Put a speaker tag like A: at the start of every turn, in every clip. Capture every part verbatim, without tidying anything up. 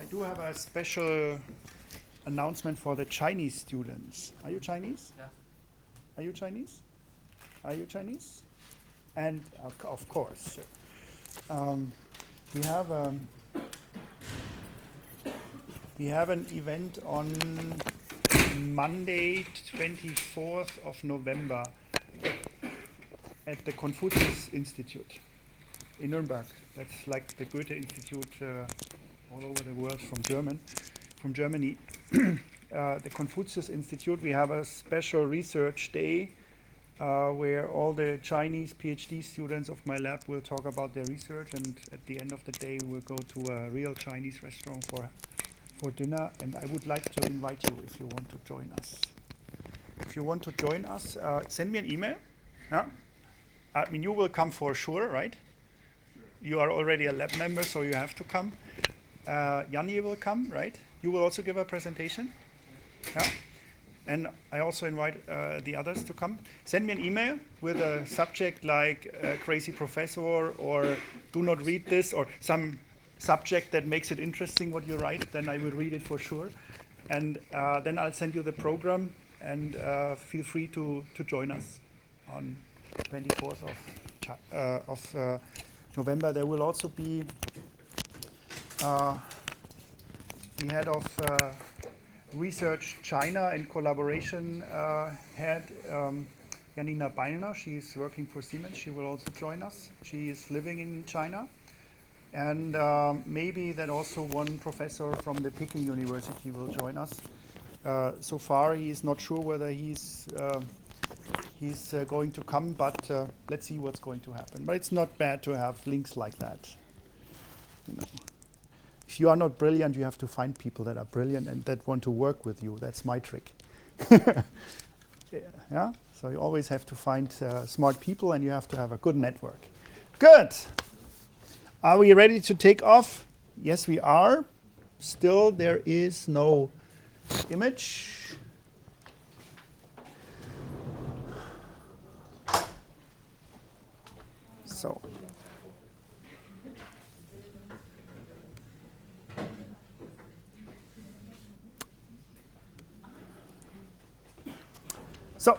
A: do have a special announcement for the Chinese students. Are you Chinese?
B: Yeah.
A: Are you Chinese? Are you Chinese? And of, of course, sure. um, we have um, we have an event on Monday, twenty-fourth of November, at the Confucius Institute in Nuremberg. That's like the Goethe Institute uh, all over the world from German, from Germany. uh, the Confucius Institute, we have a special research day uh, where all the Chinese PhD students of my lab will talk about their research, and at the end of the day we'll go to a real Chinese restaurant for, for dinner, and I would like to invite you if you want to join us. If you want to join us, uh, send me an email. Yeah? I mean, you will come for sure, right? You are already a lab member, so you have to come. Uh, Yanni will come, right? You will also give a presentation. Yeah. And I also invite uh, the others to come. Send me an email with a subject like uh, crazy professor or do not read this or some subject that makes it interesting what you write. Then I will read it for sure. And uh, then I'll send you the program, and uh, feel free to, to join us on twenty-fourth of, uh, of uh, November. There will also be uh, the head of uh, Research China and collaboration uh, head, um, Janina Beilner. She's working for Siemens. She will also join us. She is living in China. And um, maybe that also one professor from the Peking University will join us. Uh, so far, he is not sure whether he's uh, he's uh, going to come, but uh, let's see what's going to happen. But it's not bad to have links like that. You know. If you are not brilliant, you have to find people that are brilliant and that want to work with you. That's my trick. Yeah. So you always have to find uh, smart people, and you have to have a good network. Good. Are we ready to take off? Yes, we are. Still, there is no image. So. So,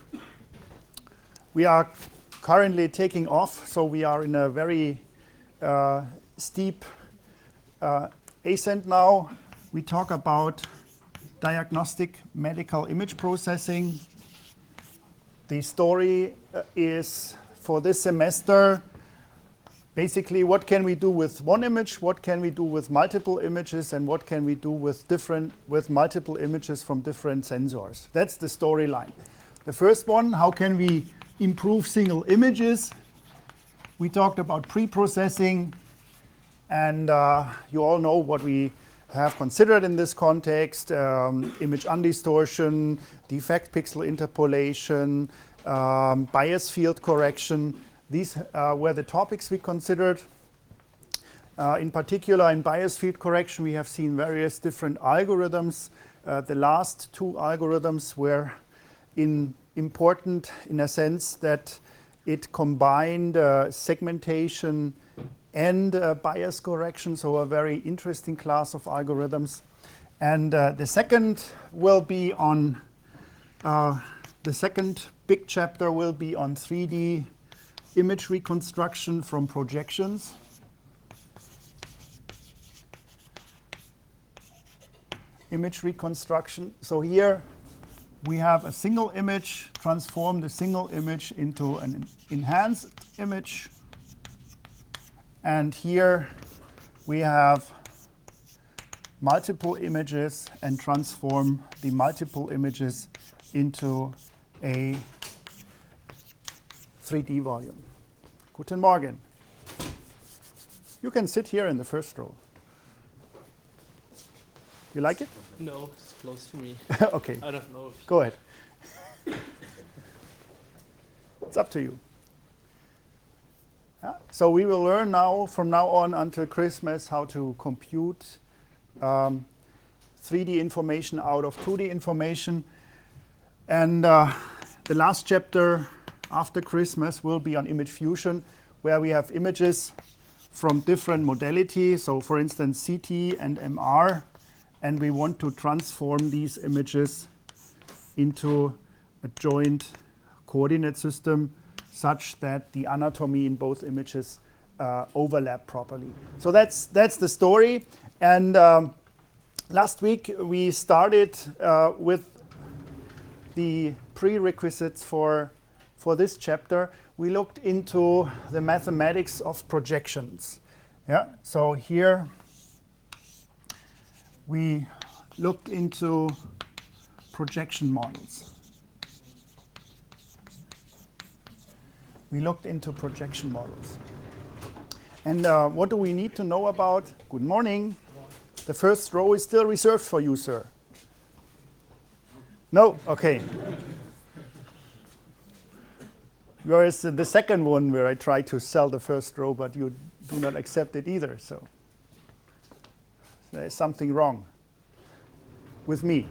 A: we are currently taking off, so we are in a very uh, steep uh, ascent now. We talk about diagnostic medical image processing. The story uh, is for this semester, basically what can we do with one image, what can we do with multiple images, and what can we do with different with multiple images from different sensors. That's the storyline. The first one, how can we improve single images? We talked about pre-processing, and uh, you all know what we have considered in this context: um, image undistortion, defect pixel interpolation, um, bias field correction. These uh, were the topics we considered. Uh, in particular, in bias field correction, we have seen various different algorithms. Uh, the last two algorithms were in important in a sense that it combined uh, segmentation and uh, bias correction, so a very interesting class of algorithms. And uh, the second will be on, uh, the second big chapter will be on three D image reconstruction from projections. Image reconstruction. So here we have a single image, transform the single image into an enhanced image. And here we have multiple images and transform the multiple images into a three D volume. Guten Morgen. You can sit here in the first row. You like it?
B: No, it's close to me.
A: Okay.
B: I don't know if
A: Go ahead. It's up to you. Yeah. So we will learn now, from now on until Christmas, how to compute um, three D information out of two D information. And uh, the last chapter after Christmas will be on image fusion, where we have images from different modalities, so for instance C T and M R, and we want to transform these images into a joint coordinate system such that the anatomy in both images uh, overlap properly. So that's, that's the story. And um, last week we started uh, with the prerequisites for, for this chapter. We looked into the mathematics of projections. Yeah. So here we looked into projection models. We looked into projection models. And uh, what do we need to know about? Good morning. The first row is still reserved for you, sir. No? Okay. Whereas the second one where I try to sell the first row, but you do not accept it either. So there's something wrong with me.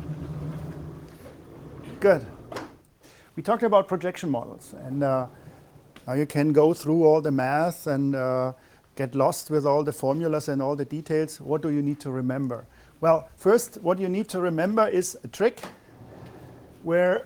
A: Good. We talked about projection models. And uh, now you can go through all the math and uh, get lost with all the formulas and all the details. What do you need to remember? Well, first, what you need to remember is a trick where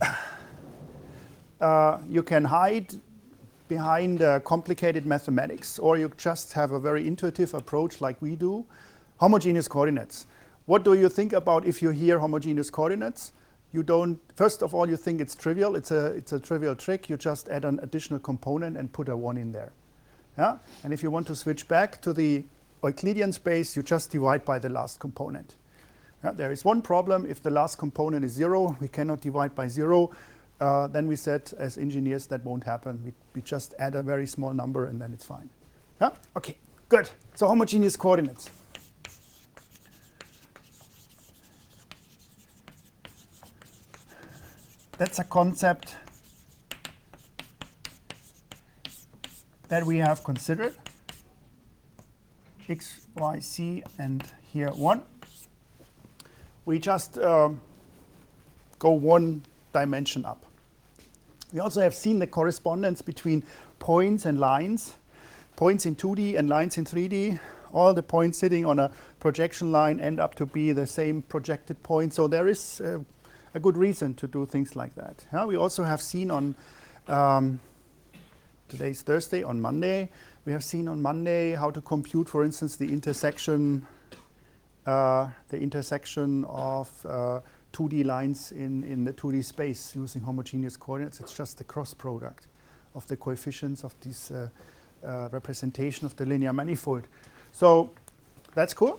A: uh, you can hide behind uh, complicated mathematics, or you just have a very intuitive approach like we do. Homogeneous coordinates. What do you think about if you hear homogeneous coordinates? You don't, first of all, you think it's trivial. It's a, it's a trivial trick. You just add an additional component and put a one in there. Yeah? And if you want to switch back to the Euclidean space, you just divide by the last component. Yeah? There is one problem. If the last component is zero, we cannot divide by zero. Uh, then we said, as engineers, that won't happen. We, we just add a very small number, and then it's fine. Yeah? Okay, good. So homogeneous coordinates. That's a concept that we have considered. X, Y, Z, and here one. We just um, go one dimension up. We also have seen the correspondence between points and lines, points in two D and lines in three D. All the points sitting on a projection line end up to be the same projected point. So there is uh, a good reason to do things like that. Yeah, we also have seen on, um, today's Thursday, on Monday, we have seen on Monday how to compute, for instance, the intersection, uh, the intersection of uh, two D lines in, in the two D space using homogeneous coordinates. It's just the cross product of the coefficients of this uh, uh, representation of the linear manifold. So that's cool.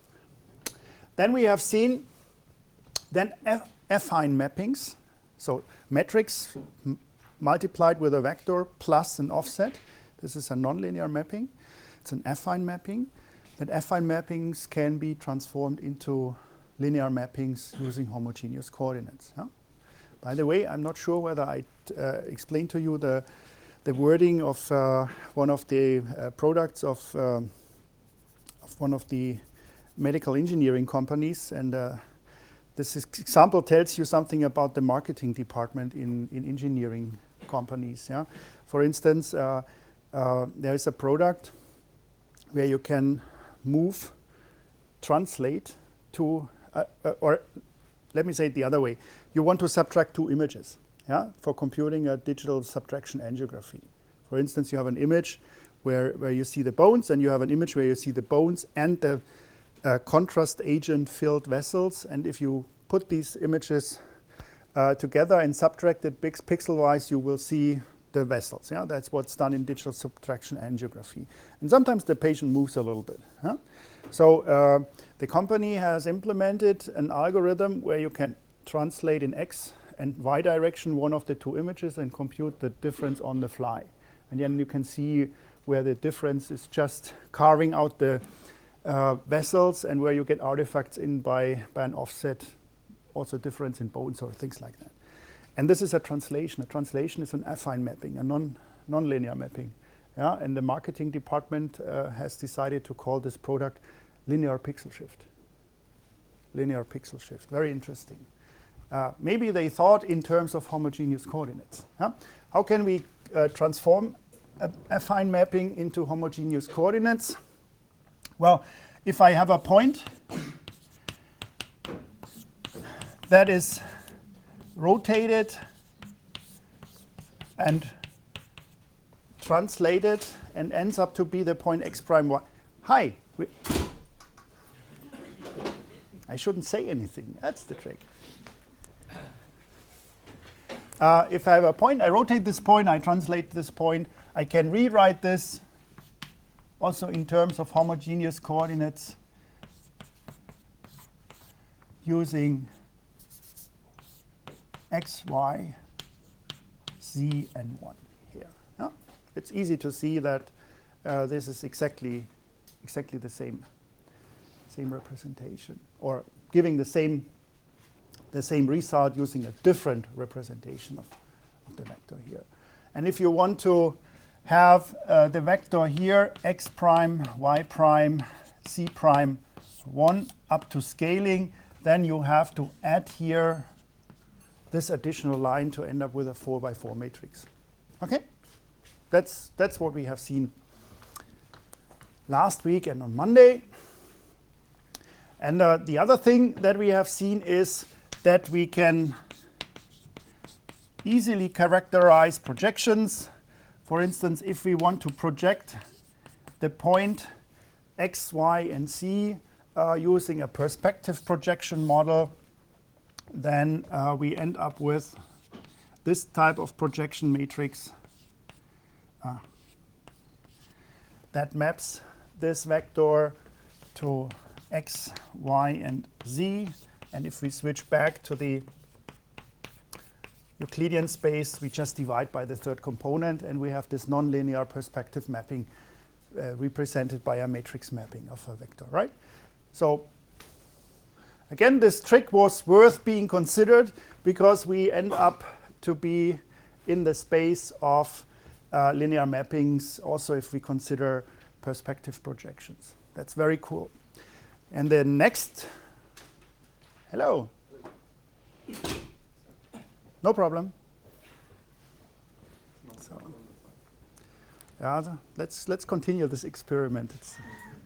A: Then we have seen then F affine mappings, so matrix m multiplied with a vector plus an offset. This is a nonlinear mapping. It's an affine mapping. That affine mappings can be transformed into linear mappings using homogeneous coordinates. Huh? By the way, I'm not sure whether I uh, explained to you the, the wording of uh, one of the uh, products of, um, of one of the medical engineering companies, and uh, this example tells you something about the marketing department in, in engineering companies. Yeah? For instance, uh, uh, there is a product where you can move, translate to, uh, uh, or let me say it the other way. You want to subtract two images, yeah, for computing a digital subtraction angiography. For instance, you have an image where, where you see the bones, and you have an image where you see the bones and the Uh, contrast agent-filled vessels, and if you put these images uh, together and subtract it pixel-wise, you will see the vessels. Yeah, that's what's done in digital subtraction angiography. And sometimes the patient moves a little bit. Huh? So uh, the company has implemented an algorithm where you can translate in X and Y direction one of the two images and compute the difference on the fly. And then you can see where the difference is just carving out the Uh, vessels, and where you get artifacts in by, by an offset, also difference in bones or things like that. And this is a translation. A translation is an affine mapping, a non, non-linear mapping. Yeah? And the marketing department uh, has decided to call this product linear pixel shift. Linear pixel shift, very interesting. Uh, maybe they thought in terms of homogeneous coordinates. Huh? How can we uh, transform a affine mapping into homogeneous coordinates? Well, if I have a point that is rotated and translated and ends up to be the point x prime y. Hi. We I shouldn't say anything. That's the trick. Uh, if I have a point, I rotate this point, I translate this point. I can rewrite this also in terms of homogeneous coordinates using x, y, z, and one here. Yeah? It's easy to see that uh, this is exactly exactly the same same representation, or giving the same the same result using a different representation of, of the vector here. And if you want to have uh, the vector here x prime, y prime, z prime one up to scaling, then you have to add here this additional line to end up with a four by four matrix. Okay? That's, that's what we have seen last week and on Monday. And uh, the other thing that we have seen is that we can easily characterize projections. For instance, if we want to project the point x, y, and z uh, using a perspective projection model, then uh, we end up with this type of projection matrix uh, that maps this vector to x, y, and z. And if we switch back to the Euclidean space, we just divide by the third component, and we have this nonlinear perspective mapping uh, represented by a matrix mapping of a vector, right? So again, this trick was worth being considered because we end up to be in the space of uh, linear mappings, also if we consider perspective projections. That's very cool. And the next, hello. No problem. So, yeah, let's let's continue this experiment. It's,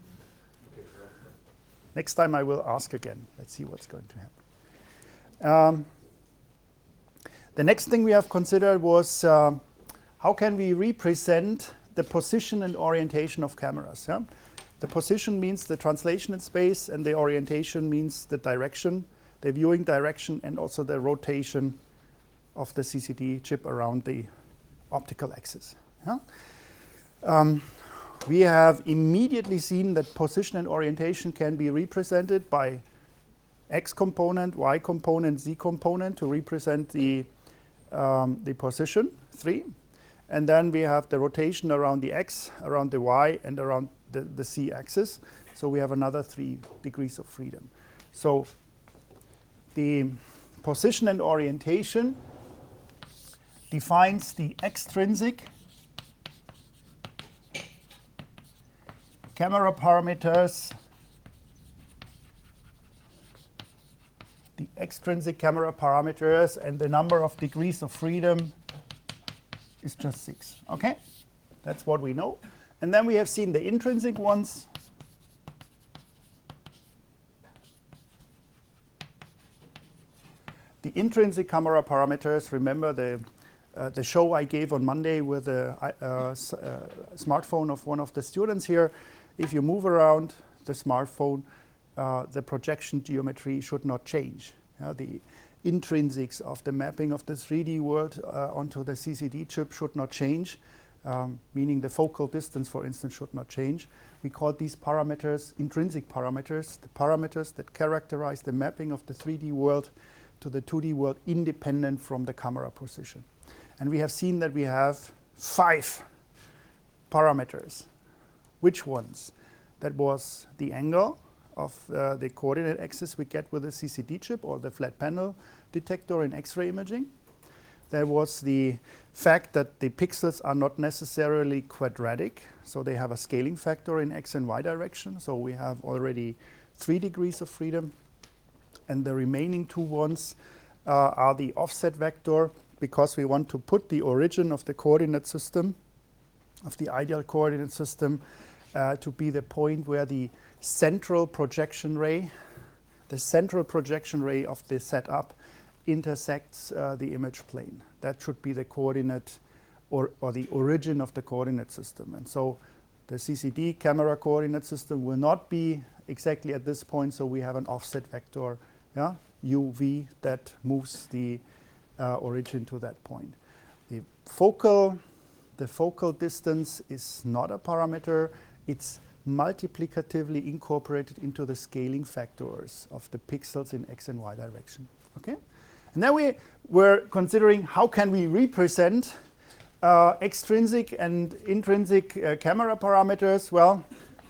A: next time I will ask again. Let's see what's going to happen. Um, the next thing we have considered was uh, how can we represent the position and orientation of cameras. Yeah? The position means the translation in space, and the orientation means the direction, the viewing direction, and also the rotation of the C C D chip around the optical axis. Yeah? Um, we have immediately seen that position and orientation can be represented by x component, y component, z component to represent the, um, the position, three. And then we have the rotation around the x, around the y, and around the, the z axis. So we have another three degrees of freedom. So the position and orientation defines the extrinsic camera parameters, the extrinsic camera parameters, and the number of degrees of freedom is just six. Okay? That's what we know. And then we have seen the intrinsic ones. The intrinsic camera parameters, remember the Uh, the show I gave on Monday with a uh, s uh, smartphone of one of the students here. If you move around the smartphone, uh, the projection geometry should not change. Uh, the intrinsics of the mapping of the three D world uh, onto the C C D chip should not change, um, meaning the focal distance, for instance, should not change. We call these parameters intrinsic parameters, the parameters that characterize the mapping of the three D world to the two D world independent from the camera position. And we have seen that we have five parameters. Which ones? That was the angle of uh, the coordinate axis we get with the C C D chip or the flat panel detector in X-ray imaging. There was the fact that the pixels are not necessarily quadratic, so they have a scaling factor in X and Y direction. So we have already three degrees of freedom. And the remaining two ones uh, are the offset vector, because we want to put the origin of the coordinate system of the ideal coordinate system uh, to be the point where the central projection ray, the central projection ray of the setup intersects uh, the image plane. That should be the coordinate or, or the origin of the coordinate system. And so the C C D camera coordinate system will not be exactly at this point, so we have an offset vector, yeah, U V, that moves the uh, origin to that point. The focal, the focal distance is not a parameter. It's multiplicatively incorporated into the scaling factors of the pixels in X and Y direction. Okay? And then we were considering how can we represent uh, extrinsic and intrinsic uh, camera parameters. Well,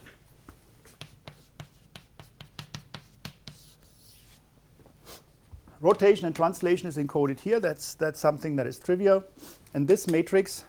A: rotation and translation is encoded here. That's, that's something that is trivial. And this matrix,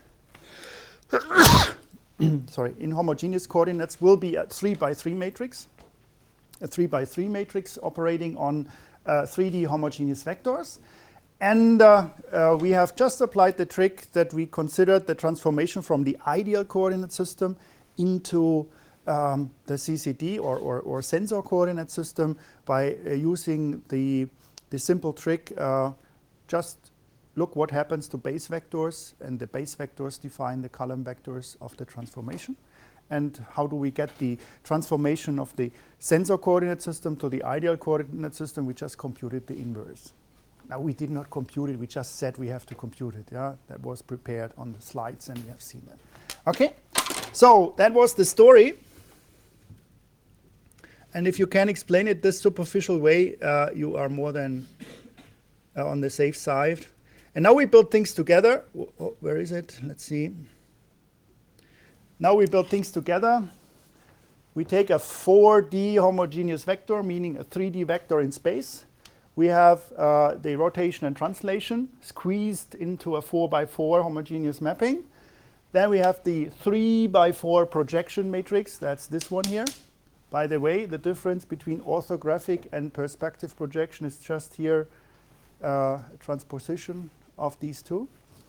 A: sorry, in homogeneous coordinates will be a three by three matrix, a three by three matrix operating on uh, three D homogeneous vectors. And uh, uh, we have just applied the trick that we considered the transformation from the ideal coordinate system into um, the C C D or, or, or sensor coordinate system by uh, using the, the simple trick, uh, just look what happens to base vectors, and the base vectors define the column vectors of the transformation. And how do we get the transformation of the sensor coordinate system to the ideal coordinate system? We just computed the inverse. Now, we did not compute it, we just said we have to compute it. Yeah? That was prepared on the slides, and we have seen that. Okay, so that was the story. And if you can explain it this superficial way, uh, you are more than uh, on the safe side. And now we build things together. Oh, where is it? Let's see. Now we build things together. We take a four D homogeneous vector, meaning a three D vector in space. We have uh, the rotation and translation squeezed into a four by four homogeneous mapping. Then we have the three by four projection matrix. That's this one here. By the way, the difference between orthographic and perspective projection is just here, uh, transposition of these two.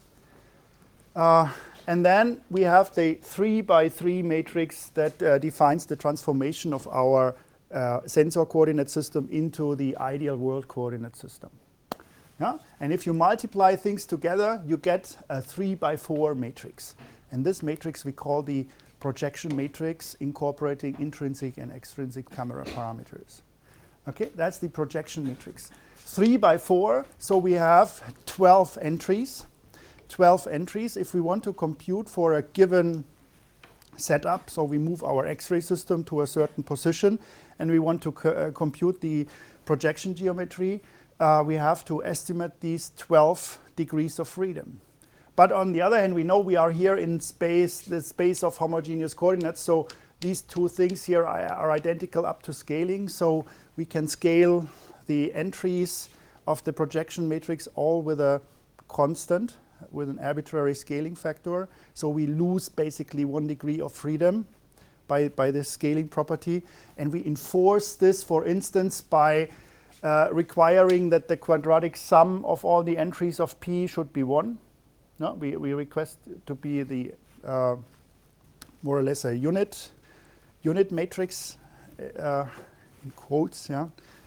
A: Uh, and then we have the three by three matrix that uh, defines the transformation of our uh, sensor coordinate system into the ideal world coordinate system. Yeah? And if you multiply things together, you get a three by four matrix. And this matrix we call the projection matrix, incorporating intrinsic and extrinsic camera parameters. Okay, that's the projection matrix. three by four, so we have twelve entries. twelve entries. If we want to compute for a given setup, so we move our X-ray system to a certain position, and we want to co uh, compute the projection geometry, uh, we have to estimate these twelve degrees of freedom. But on the other hand, we know we are here in space, the space of homogeneous coordinates, so these two things here are, are identical up to scaling, so we can scale the entries of the projection matrix all with a constant, with an arbitrary scaling factor. So we lose basically one degree of freedom by, by this scaling property. And we enforce this, for instance, by uh, requiring that the quadratic sum of all the entries of P should be one. No, we, we request to be the uh, more or less a unit, unit matrix, uh, in quotes, yeah.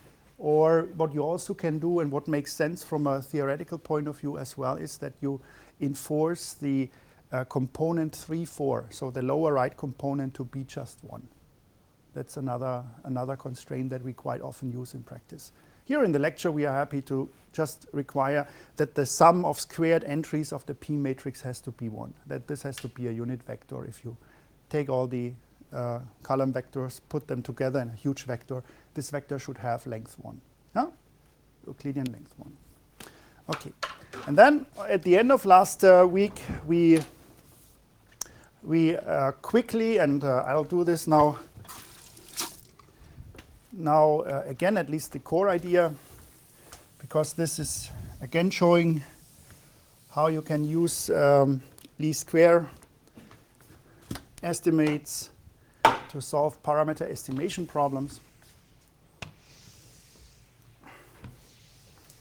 A: Or what you also can do, and what makes sense from a theoretical point of view as well, is that you enforce the uh, component three, four, so the lower right component to be just one. That's another, another constraint that we quite often use in practice. Here in the lecture, we are happy to just require that the sum of squared entries of the P matrix has to be one, that this has to be a unit vector. If you take all the uh, column vectors, put them together in a huge vector, this vector should have length one, yeah? Euclidean length one. Okay, and then at the end of last uh, week, we we uh, quickly, and uh, I'll do this now. Now uh, again, at least the core idea, because this is again showing how you can use um, least square estimates to solve parameter estimation problems.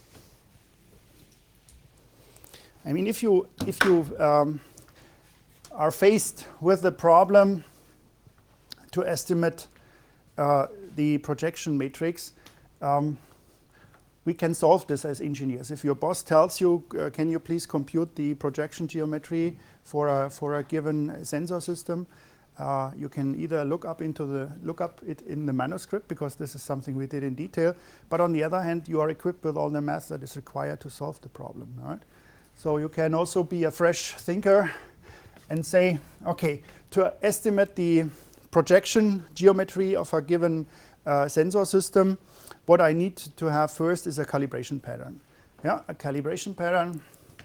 A: I mean, if you if you um, are faced with the problem to estimate uh, the projection matrix, um, we can solve this as engineers. If your boss tells you, uh, can you please compute the projection geometry for a, for a given sensor system, uh, you can either look up into the look up it in the manuscript, because this is something we did in detail. But on the other hand, you are equipped with all the math that is required to solve the problem. Right? So you can also be a fresh thinker and say, okay, to estimate the projection geometry of a given uh, sensor system, what I need to have first is a calibration pattern. Yeah, a calibration pattern.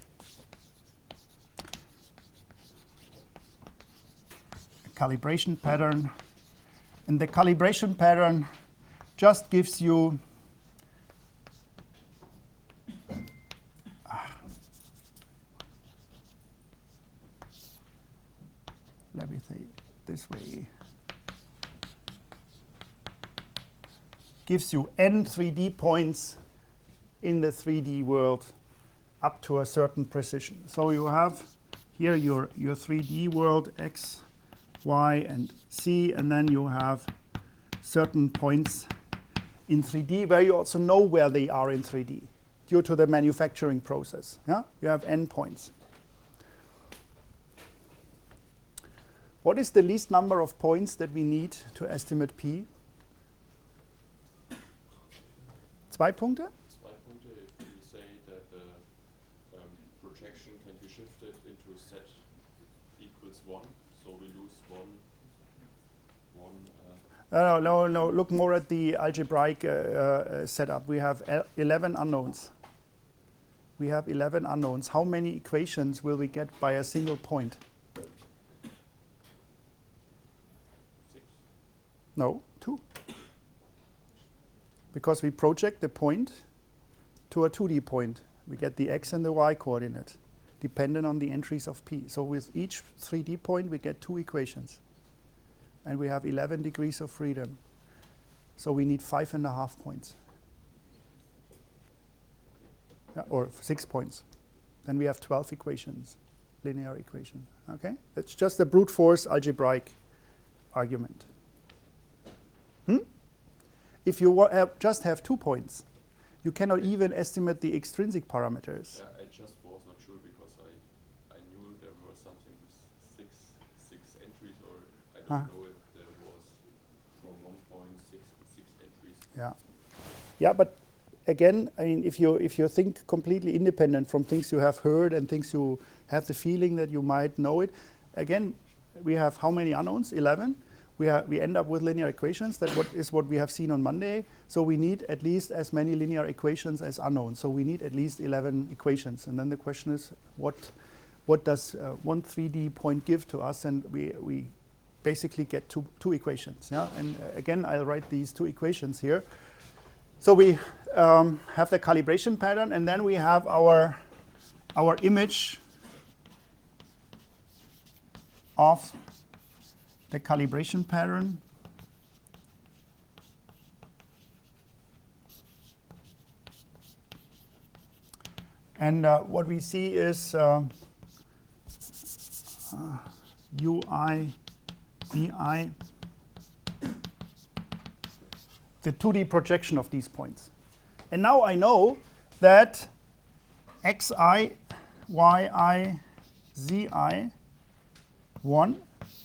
A: A calibration pattern. And the calibration pattern just gives you let me say it this way. Gives you n three D points in the three D world up to a certain precision. So you have here your, your three D world, X, Y, and Z, and then you have certain points in three D where you also know where they are in three D due to the manufacturing process. Yeah? You have n points. What is the least number of points that we need to estimate P? Zwei Punkte?
C: Zwei Punkte, if we say that the um, projection can be shifted into Z equals one, so we lose one, one uh,
A: No, no, no, look more at the algebraic uh, uh, setup. We have eleven unknowns. We have eleven unknowns. How many equations will we get by a single point?
C: six.
A: No, two. Because we project the point to a two D point. We get the x and the y coordinate, dependent on the entries of P. So with each three D point, we get two equations. And we have eleven degrees of freedom. So we need five and a half points. Yeah, or six points. Then we have twelve equations, linear equation. Okay? It's just a brute force algebraic argument. Hmm? If you wa have just have two points, you cannot even estimate the extrinsic parameters.
C: Yeah, I just was not sure because I, I knew there was something with six, six entries, or I don't
A: Huh.
C: know if there was from one point six, six entries.
A: Yeah, yeah, but again, I mean, if you if you think completely independent from things you have heard and things you have the feeling that you might know it, again, we have how many unknowns? eleven. We, are, we end up with linear equations. That what is what we have seen on Monday. So we need at least as many linear equations as unknowns. So we need at least eleven equations. And then the question is, what what does uh, one three D point give to us? And we we basically get two two equations. Yeah. And uh, again, I'll write these two equations here. So we um, have the calibration pattern, and then we have our our image of the calibration pattern. And uh, what we see is uh, uh, U I, V I, the two D projection of these points. And now I know that Xi, Yi, Zi, one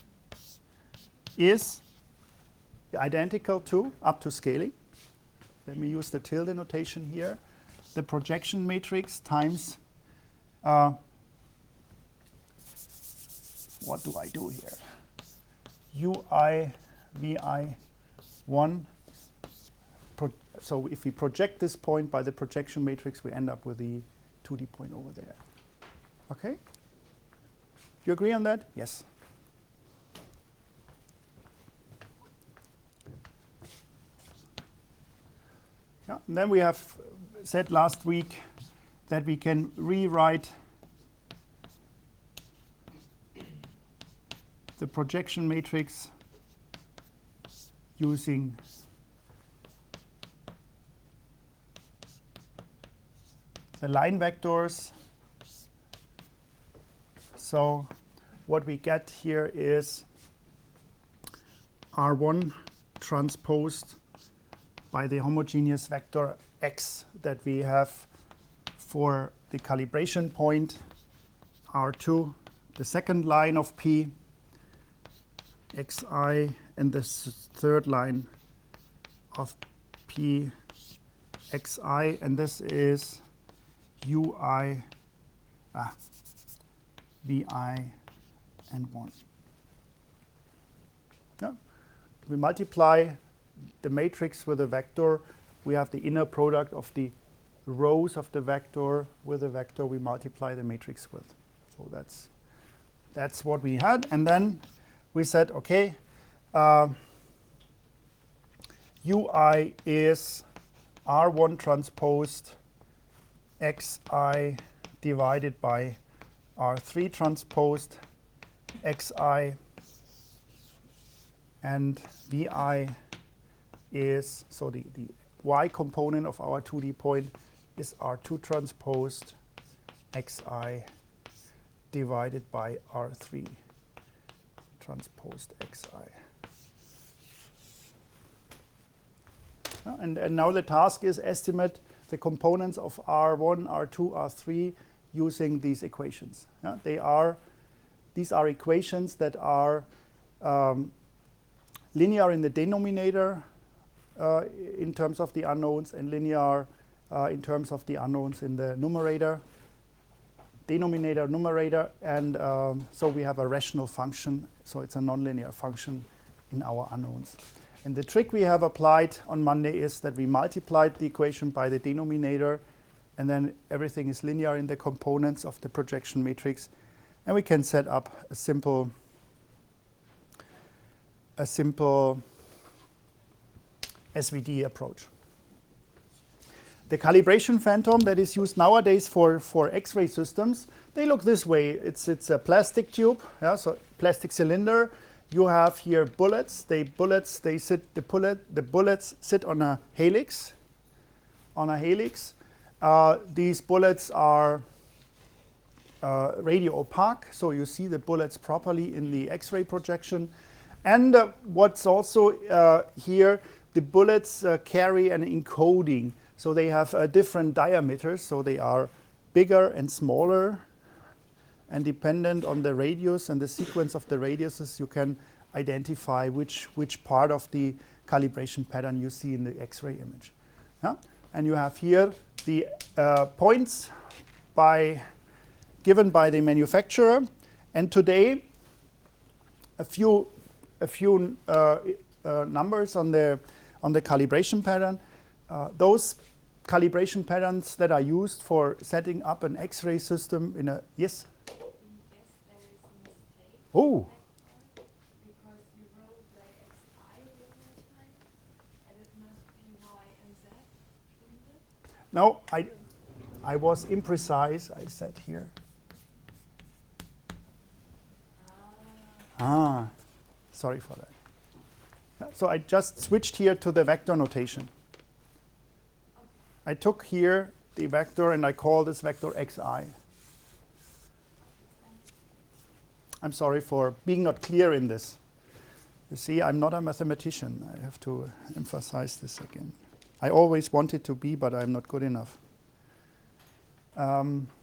A: is identical to, up to scaling. Let me use the tilde notation here. The projection matrix times, uh, what do I do here? Ui, Vi, one. Pro so if we project this point by the projection matrix, we end up with the two D point over there. Okay? Do you agree on that? Yes. Yeah, and then we have said last week that we can rewrite the projection matrix using the line vectors. So what we get here is R one transposed by the homogeneous vector x that we have for the calibration point, R two, the second line of P, xi, and the third line of P xi, and this is ui, ah, vi, and one. Yeah. We multiply the matrix with a vector. We have the inner product of the rows of the vector with a vector we multiply the matrix with. So that's that's what we had. And then we said, okay, uh, ui is R one transposed xi divided by R three transposed xi, and vi is, so the, the y component of our two D point is R two transposed xi divided by R three transposed xi. Uh, And, and now the task is estimate the components of R one, R two, R three using these equations. Yeah, they are, these are equations that are um, linear in the denominator uh, in terms of the unknowns, and linear uh, in terms of the unknowns in the numerator, denominator, numerator, and um, so we have a rational function, so it's a nonlinear function in our unknowns. And the trick we have applied on Monday is that we multiplied the equation by the denominator, and then everything is linear in the components of the projection matrix, and we can set up a simple a simple S V D approach. The calibration phantom that is used nowadays for, for X-ray systems, they look this way. It's, it's a plastic tube, yeah, so plastic cylinder. You have here bullets. They bullets. They sit. The bullet. The bullets sit on a helix. On a helix. Uh, these bullets are uh, radio opaque, so you see the bullets properly in the X-ray projection. And uh, what's also uh, here, the bullets uh, carry an encoding. So they have uh, different diameters. So they are bigger and smaller. And dependent on the radius and the sequence of the radiuses, you can identify which, which part of the calibration pattern you see in the X-ray image. Yeah? And you have here the uh, points by, given by the manufacturer. And today, a few, a few uh, uh, numbers on the, on the calibration pattern. Uh, those calibration patterns that are used for setting up an X-ray system in a, yes? Oh.
D: Because you wrote like xi the other time, and it must be y and z, shouldn't it?
A: No, I, I was imprecise. I said here. Ah. ah, sorry for that. Yeah, so I just switched here to the vector notation. Okay. I took here the vector and I call this vector xi. I'm sorry for being not clear in this. You see, I'm not a mathematician. I have to emphasize this again. I always wanted to be, but I'm not good enough. Um,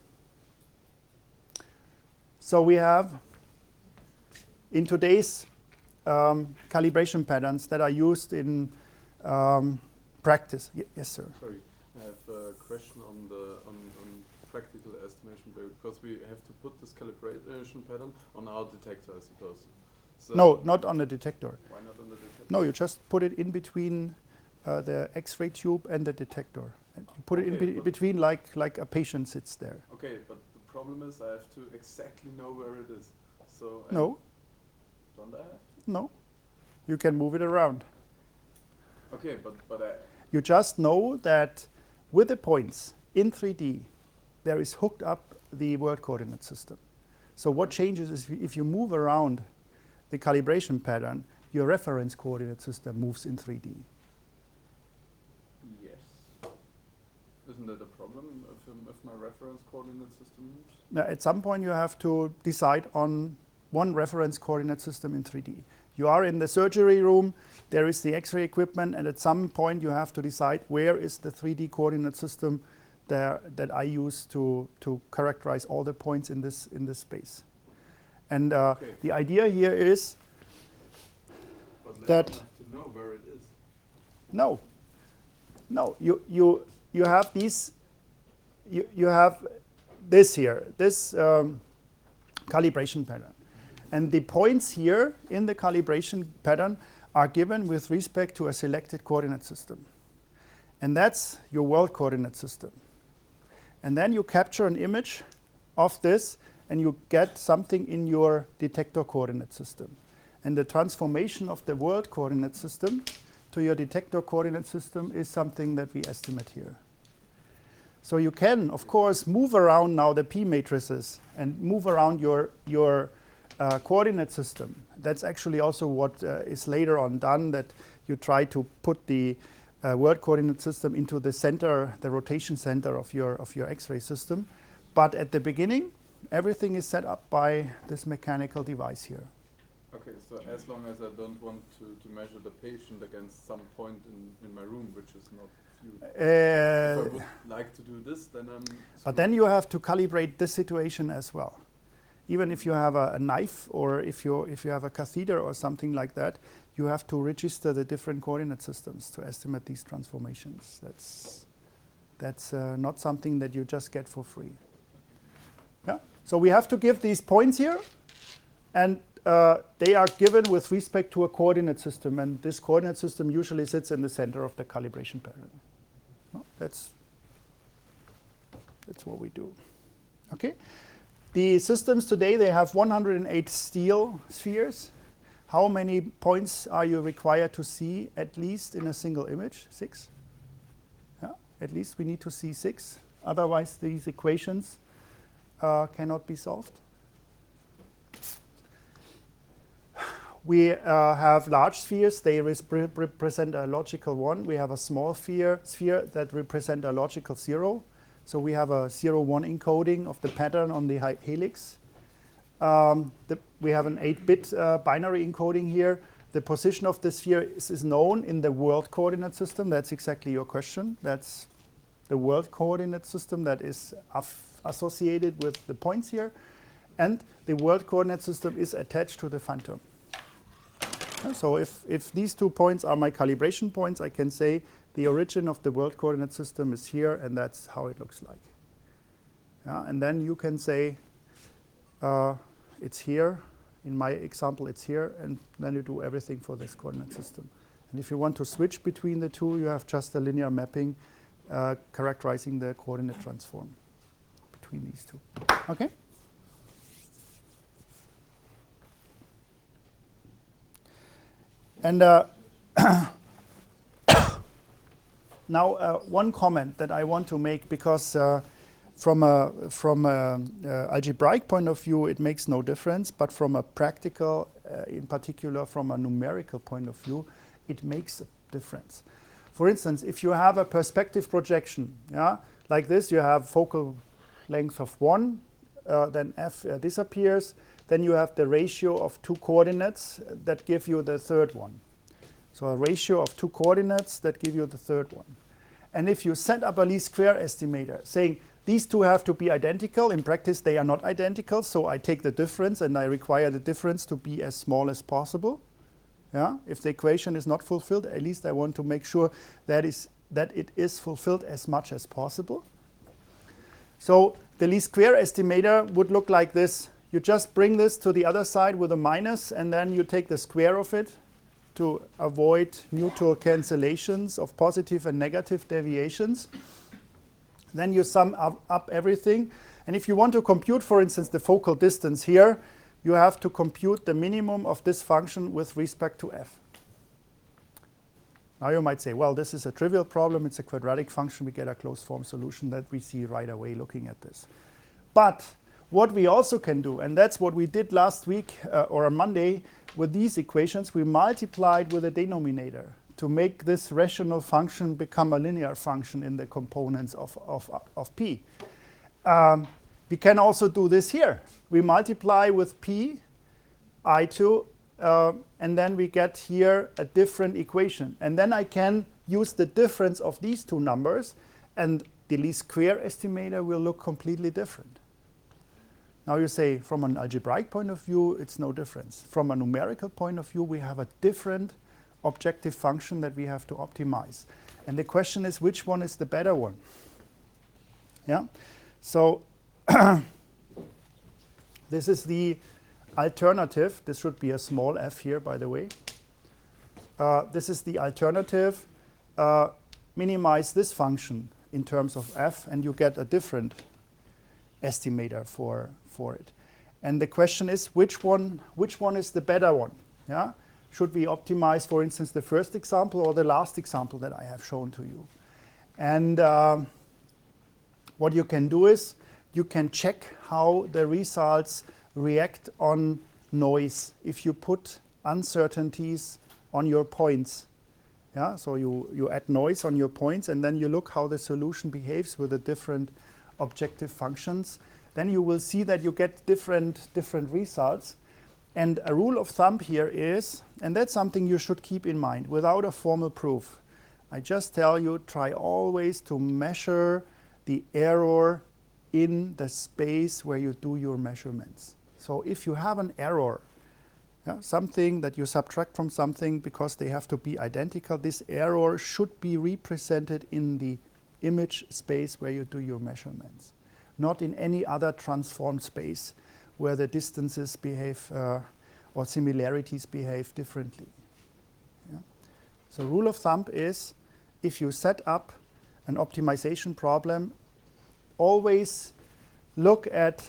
A: so we have, in today's um, calibration patterns that are used in um, practice. Y yes, sir.
E: Sorry, I have a question on the on, on practical estimation, because we have to put this calibration pattern on our detector, I suppose. So
A: no, not on the detector.
E: Why not on the detector?
A: No, you just put it in between uh, the X-ray tube and the detector. And you put
E: okay,
A: it in be between like, like a patient sits there.
E: Okay, but the problem is I have to exactly know where it is. So I
A: No.
E: Don't I have?
A: No. You can move it around.
E: Okay, but, but I...
A: You just know that with the points in three D, there is hooked up the world coordinate system. So what changes is if you move around the calibration pattern, your reference coordinate system moves in three D.
E: Yes. Isn't that a problem if, um, if my reference coordinate system moves?
A: Now, at some point you have to decide on one reference coordinate system in three D. You are in the surgery room, there is the X-ray equipment, and at some point you have to decide where is the three D coordinate system there that I use to, to characterize all the points in this, in this space. And uh,
E: Okay.
A: the idea here is
E: But
A: that-
E: let's have to know where it is.
A: no, no, you, you, you have these, you, you have this here, this um, calibration pattern. And the points here in the calibration pattern are given with respect to a selected coordinate system. And that's your world coordinate system. And then you capture an image of this and you get something in your detector coordinate system. And the transformation of the world coordinate system to your detector coordinate system is something that we estimate here. So you can, of course, move around now the P matrices and move around your, your uh, coordinate system. That's actually also what uh, is later on done, that you try to put the uh, world coordinate system into the center, the rotation center of your, of your X-ray system. But at the beginning, everything is set up by this mechanical device here.
E: Okay, so as long as I don't want to, to measure the patient against some point in, in my room, which is not viewed. If I
A: Uh,
E: would like to do this, then I'm...
A: But then you have to calibrate this situation as well. Even if you have a, a knife or if you, if you have a catheter or something like that, you have to register the different coordinate systems to estimate these transformations. That's, that's uh, not something that you just get for free. Yeah? So we have to give these points here, and uh, they are given with respect to a coordinate system, and this coordinate system usually sits in the center of the calibration pattern. No, that's, that's what we do. Okay? The systems today, they have one hundred eight steel spheres. How many points are you required to see at least in a single image? Six? Yeah, at least we need to see six. Otherwise, these equations uh, cannot be solved. We uh, have large spheres. They repre represent a logical one. We have a small sphere, sphere that represent a logical zero. So we have a zero one encoding of the pattern on the helix. Um, the, we have an eight bit uh, binary encoding here. The position of the sphere is, is known in the world coordinate system. That's exactly your question. That's the world coordinate system that is associated with the points here. And the world coordinate system is attached to the phantom. So if, if these two points are my calibration points, I can say the origin of the world coordinate system is here, and that's how it looks like. Yeah, and then you can say uh, it's here. In my example, it's here, and then you do everything for this coordinate system. And if you want to switch between the two, you have just a linear mapping uh, characterizing the coordinate transform between these two. Okay? And uh, now uh, one comment that I want to make, because uh, from a, from a uh, algebraic point of view, it makes no difference, but from a practical, uh, in particular from a numerical point of view, it makes a difference. For instance, if you have a perspective projection, yeah, like this, you have focal length of one, uh, then f uh, disappears, then you have the ratio of two coordinates that give you the third one. So a ratio of two coordinates that give you the third one. And if you set up a least square estimator saying these two have to be identical, in practice they are not identical, so I take the difference and I require the difference to be as small as possible. Yeah? If the equation is not fulfilled, at least I want to make sure that, is, that it is fulfilled as much as possible. So the least square estimator would look like this. You just bring this to the other side with a minus, and then you take the square of it to avoid mutual cancellations of positive and negative deviations. Then you sum up, up everything. And if you want to compute, for instance, the focal distance here, you have to compute the minimum of this function with respect to f. Now you might say, well, this is a trivial problem. It's a quadratic function. We get a closed form solution that we see right away looking at this. But what we also can do, and that's what we did last week uh, or on Monday with these equations, we multiplied with a denominator to make this rational function become a linear function in the components of, of, of p. Um, we can also do this here. We multiply with p I two, uh, and then we get here a different equation. And then I can use the difference of these two numbers, and the least square estimator will look completely different. Now you say, from an algebraic point of view, it's no difference. From a numerical point of view, we have a different objective function that we have to optimize. And the question is, which one is the better one? Yeah. So this is the alternative. This should be a small f here, by the way. Uh, this is the alternative. Uh, minimize this function in terms of f, and you get a different estimator for, for it. And the question is, which one, which one is the better one? Yeah? Should we optimize, for instance, the first example or the last example that I have shown to you? And um, what you can do is you can check how the results react on noise if you put uncertainties on your points. Yeah? So you, you add noise on your points, and then you look how the solution behaves with the different objective functions. Then you will see that you get different, different results. And a rule of thumb here is, and that's something you should keep in mind without a formal proof. I just tell you, try always to measure the error in the space where you do your measurements. So if you have an error, yeah, something that you subtract from something because they have to be identical, this error should be represented in the image space where you do your measurements, not in any other transformed space where the distances behave uh, or similarities behave differently. Yeah? So rule of thumb is, if you set up an optimization problem, always look at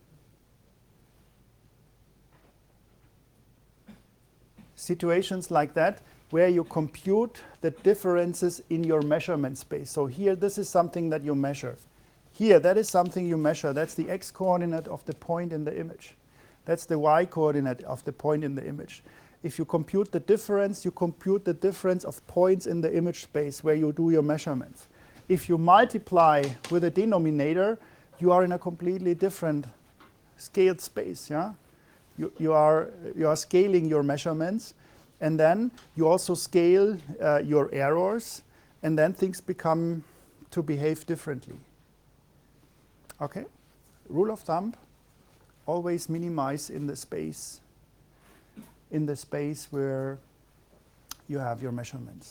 A: situations like that where you compute the differences in your measurement space. So here, this is something that you measure. Here, that is something you measure. That's the x-coordinate of the point in the image. That's the y-coordinate of the point in the image. If you compute the difference, you compute the difference of points in the image space where you do your measurements. If you multiply with a denominator, you are in a completely different scaled space. Yeah? You, you, are, you are scaling your measurements, and then you also scale uh, your errors, and then things become to behave differently. Okay? Rule of thumb, always minimize in the space, in the space where you have your measurements.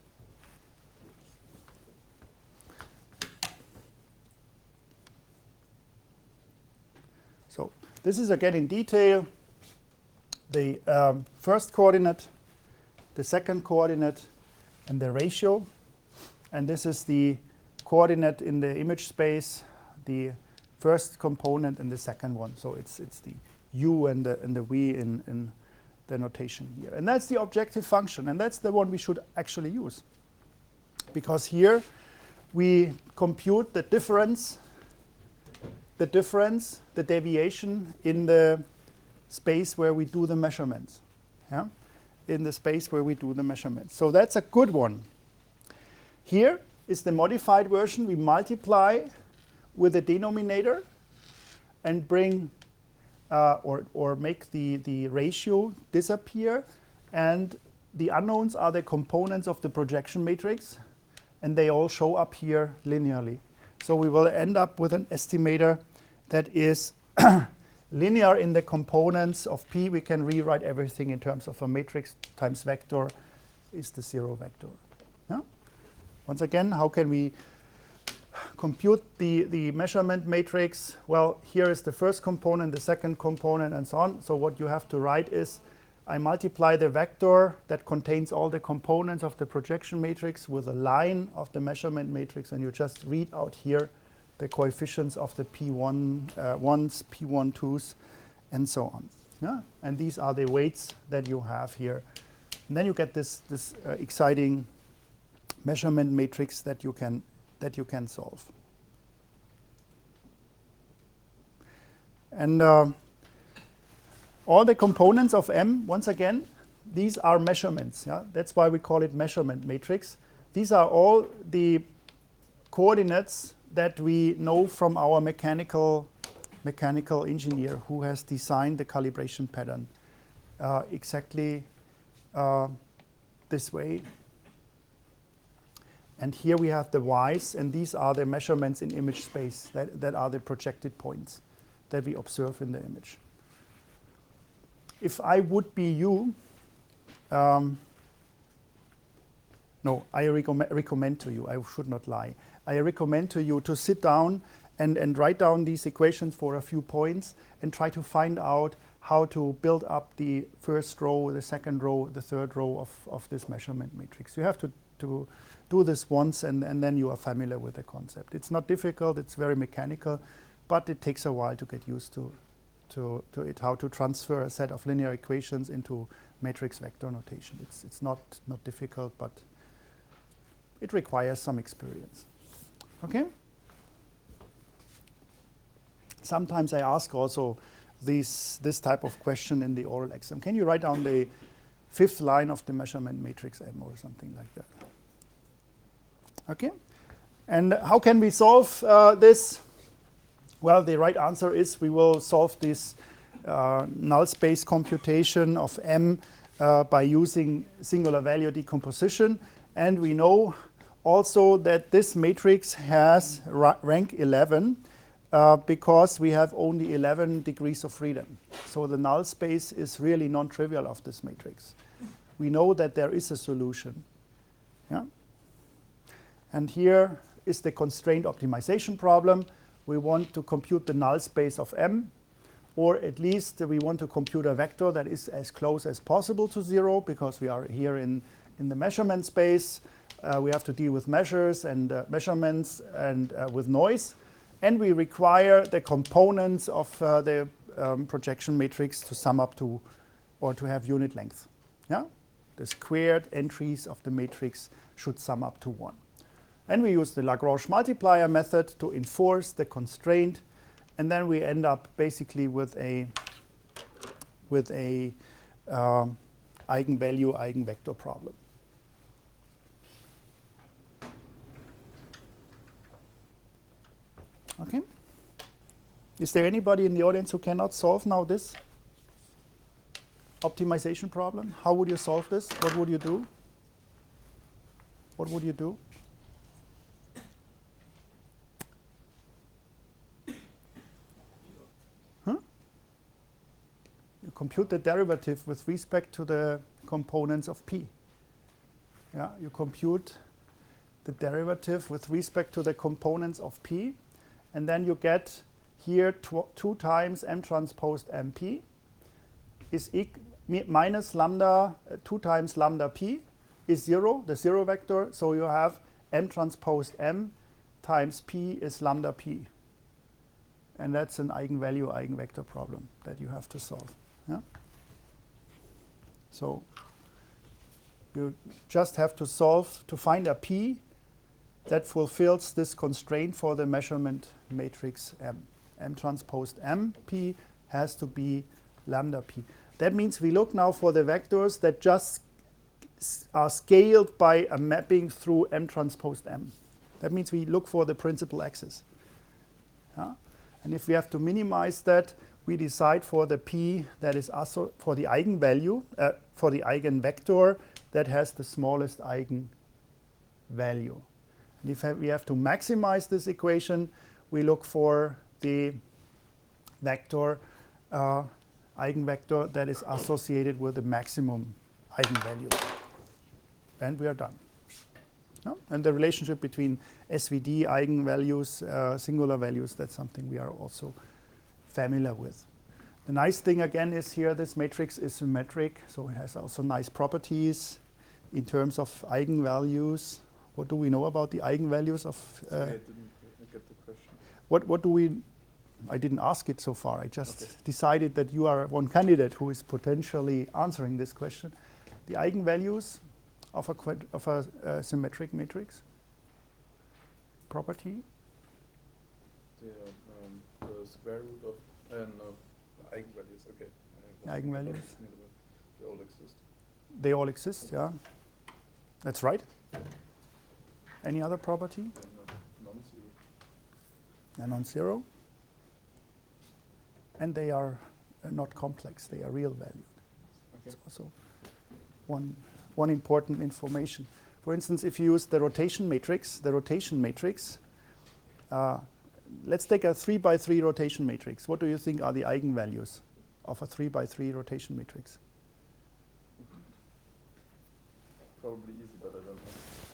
A: So this is again in detail the um, first coordinate, the second coordinate, and the ratio. And this is the coordinate in the image space, the first component and the second one. So it's, it's the u and the, and the v in, in the notation here. And that's the objective function, and that's the one we should actually use. Because here we compute the difference, the difference, the deviation in the space where we do the measurements. Yeah? In the space where we do the measurements. So that's a good one. Here is the modified version. We multiply with the denominator and bring uh, or, or make the, the ratio disappear, and the unknowns are the components of the projection matrix, and they all show up here linearly. So we will end up with an estimator that is linear in the components of P. We can rewrite everything in terms of a matrix times vector is the zero vector. Yeah? Once again, how can we compute the, the measurement matrix? Well, here is the first component, the second component, and so on. So what you have to write is, I multiply the vector that contains all the components of the projection matrix with a line of the measurement matrix, and you just read out here the coefficients of the P one, uh, ones, P one twos, and so on. Yeah? And these are the weights that you have here. And then you get this, this uh, exciting measurement matrix that you can that you can solve. And uh, all the components of M, once again, these are measurements. Yeah? That's why we call it measurement matrix. These are all the coordinates that we know from our mechanical, mechanical engineer who has designed the calibration pattern uh, exactly uh, this way. And here we have the y's, and these are the measurements in image space. That, that are the projected points that we observe in the image. If I would be you, um, no, I recommend, recommend to you, I should not lie. I recommend to you to sit down and, and write down these equations for a few points and try to find out how to build up the first row, the second row, the third row of, of this measurement matrix. You have to, to do this once, and, and then you are familiar with the concept. It's not difficult, it's very mechanical, but it takes a while to get used to, to, to it, how to transfer a set of linear equations into matrix vector notation. It's, it's not, not difficult, but it requires some experience. Okay? Sometimes I ask also these, this type of question in the oral exam. Can you write down the fifth line of the measurement matrix M or something like that? Okay? And how can we solve uh, this? Well, the right answer is we will solve this uh, null space computation of M uh, by using singular value decomposition. And we know also that this matrix has ra rank eleven uh, because we have only eleven degrees of freedom. So the null space is really non-trivial of this matrix. We know that there is a solution. Yeah? And here is the constraint optimization problem. We want to compute the null space of M, or at least we want to compute a vector that is as close as possible to zero, because we are here in, in the measurement space. Uh, we have to deal with measures and uh, measurements and uh, with noise. And we require the components of uh, the um, projection matrix to sum up to, or to have unit length. Yeah? The squared entries of the matrix should sum up to one. And we use the Lagrange multiplier method to enforce the constraint, and then we end up basically with a with a um, eigenvalue eigenvector problem. Okay. Is there anybody in the audience who cannot solve now this optimization problem? How would you solve this? What would you do? What would you do? You compute the derivative with respect to the components of P. Yeah, you compute the derivative with respect to the components of P, and then you get here tw two times M transpose M P is e minus lambda, uh, two times lambda P is zero, the zero vector, so you have M transpose M times P is lambda P. And that's an eigenvalue eigenvector problem that you have to solve. Yeah? So you just have to solve to find a P that fulfills this constraint for the measurement matrix M. M transpose M P has to be lambda P. That means we look now for the vectors that just are scaled by a mapping through M transpose M. That means we look for the principal axis. Yeah? And if we have to minimize that, we decide for the P that is also for the eigenvalue, uh, for the eigenvector that has the smallest eigenvalue. And if we have to maximize this equation, we look for the vector, uh, eigenvector that is associated with the maximum eigenvalue. And we are done. No? And the relationship between S V D, eigenvalues, uh, singular values, that's something we are also familiar with. The nice thing again is here this matrix is symmetric, so it has also nice properties in terms of eigenvalues. What do we know about the eigenvalues of? Uh,
E: I didn't get the question.
A: What what do we? I didn't ask it so far. I just okay. decided that you are one candidate who is potentially answering this question. The eigenvalues of a quad, of a uh, symmetric matrix property.
E: The, um, the square root of uh, no, the eigenvalues. Okay.
A: Eigenvalues.
E: They all exist.
A: They all exist. Yeah. That's right. Any other property?
E: Non-zero.
A: They're non-zero. And they are uh, not complex. They are real valued. That's also one, one important information. For instance, if you use the rotation matrix, the rotation matrix, uh, let's take a three by three rotation matrix. What do you think are the eigenvalues of a three by three rotation matrix?
E: Probably easy, but I don't know.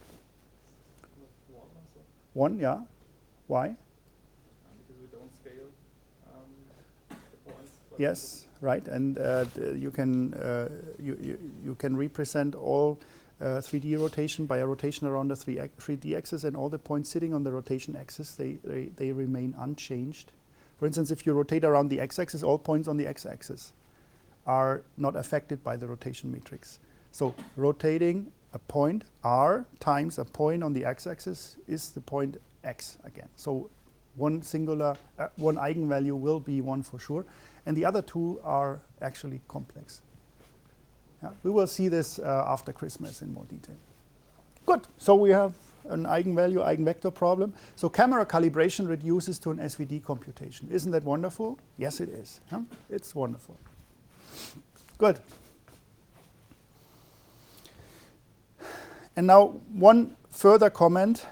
B: One or so.
A: One, yeah. Why?
B: Um, because we don't scale um, the points. but
A: Yes, right. And uh, th- you can uh, you, you you can represent all uh, three D rotation by a rotation around the three ac- three D axis, and all the points sitting on the rotation axis they, they they remain unchanged. For instance, if you rotate around the x-axis, all points on the x-axis are not affected by the rotation matrix. So rotating a point r times a point on the x-axis is the point x again. So one singular, uh, one eigenvalue will be one for sure, and the other two are actually complex. Yeah, we will see this uh, after Christmas in more detail. Good. So we have an eigenvalue, eigenvector problem. So camera calibration reduces to an S V D computation. Isn't that wonderful? Yes, it is. Huh? It's wonderful. Good. And now one further comment.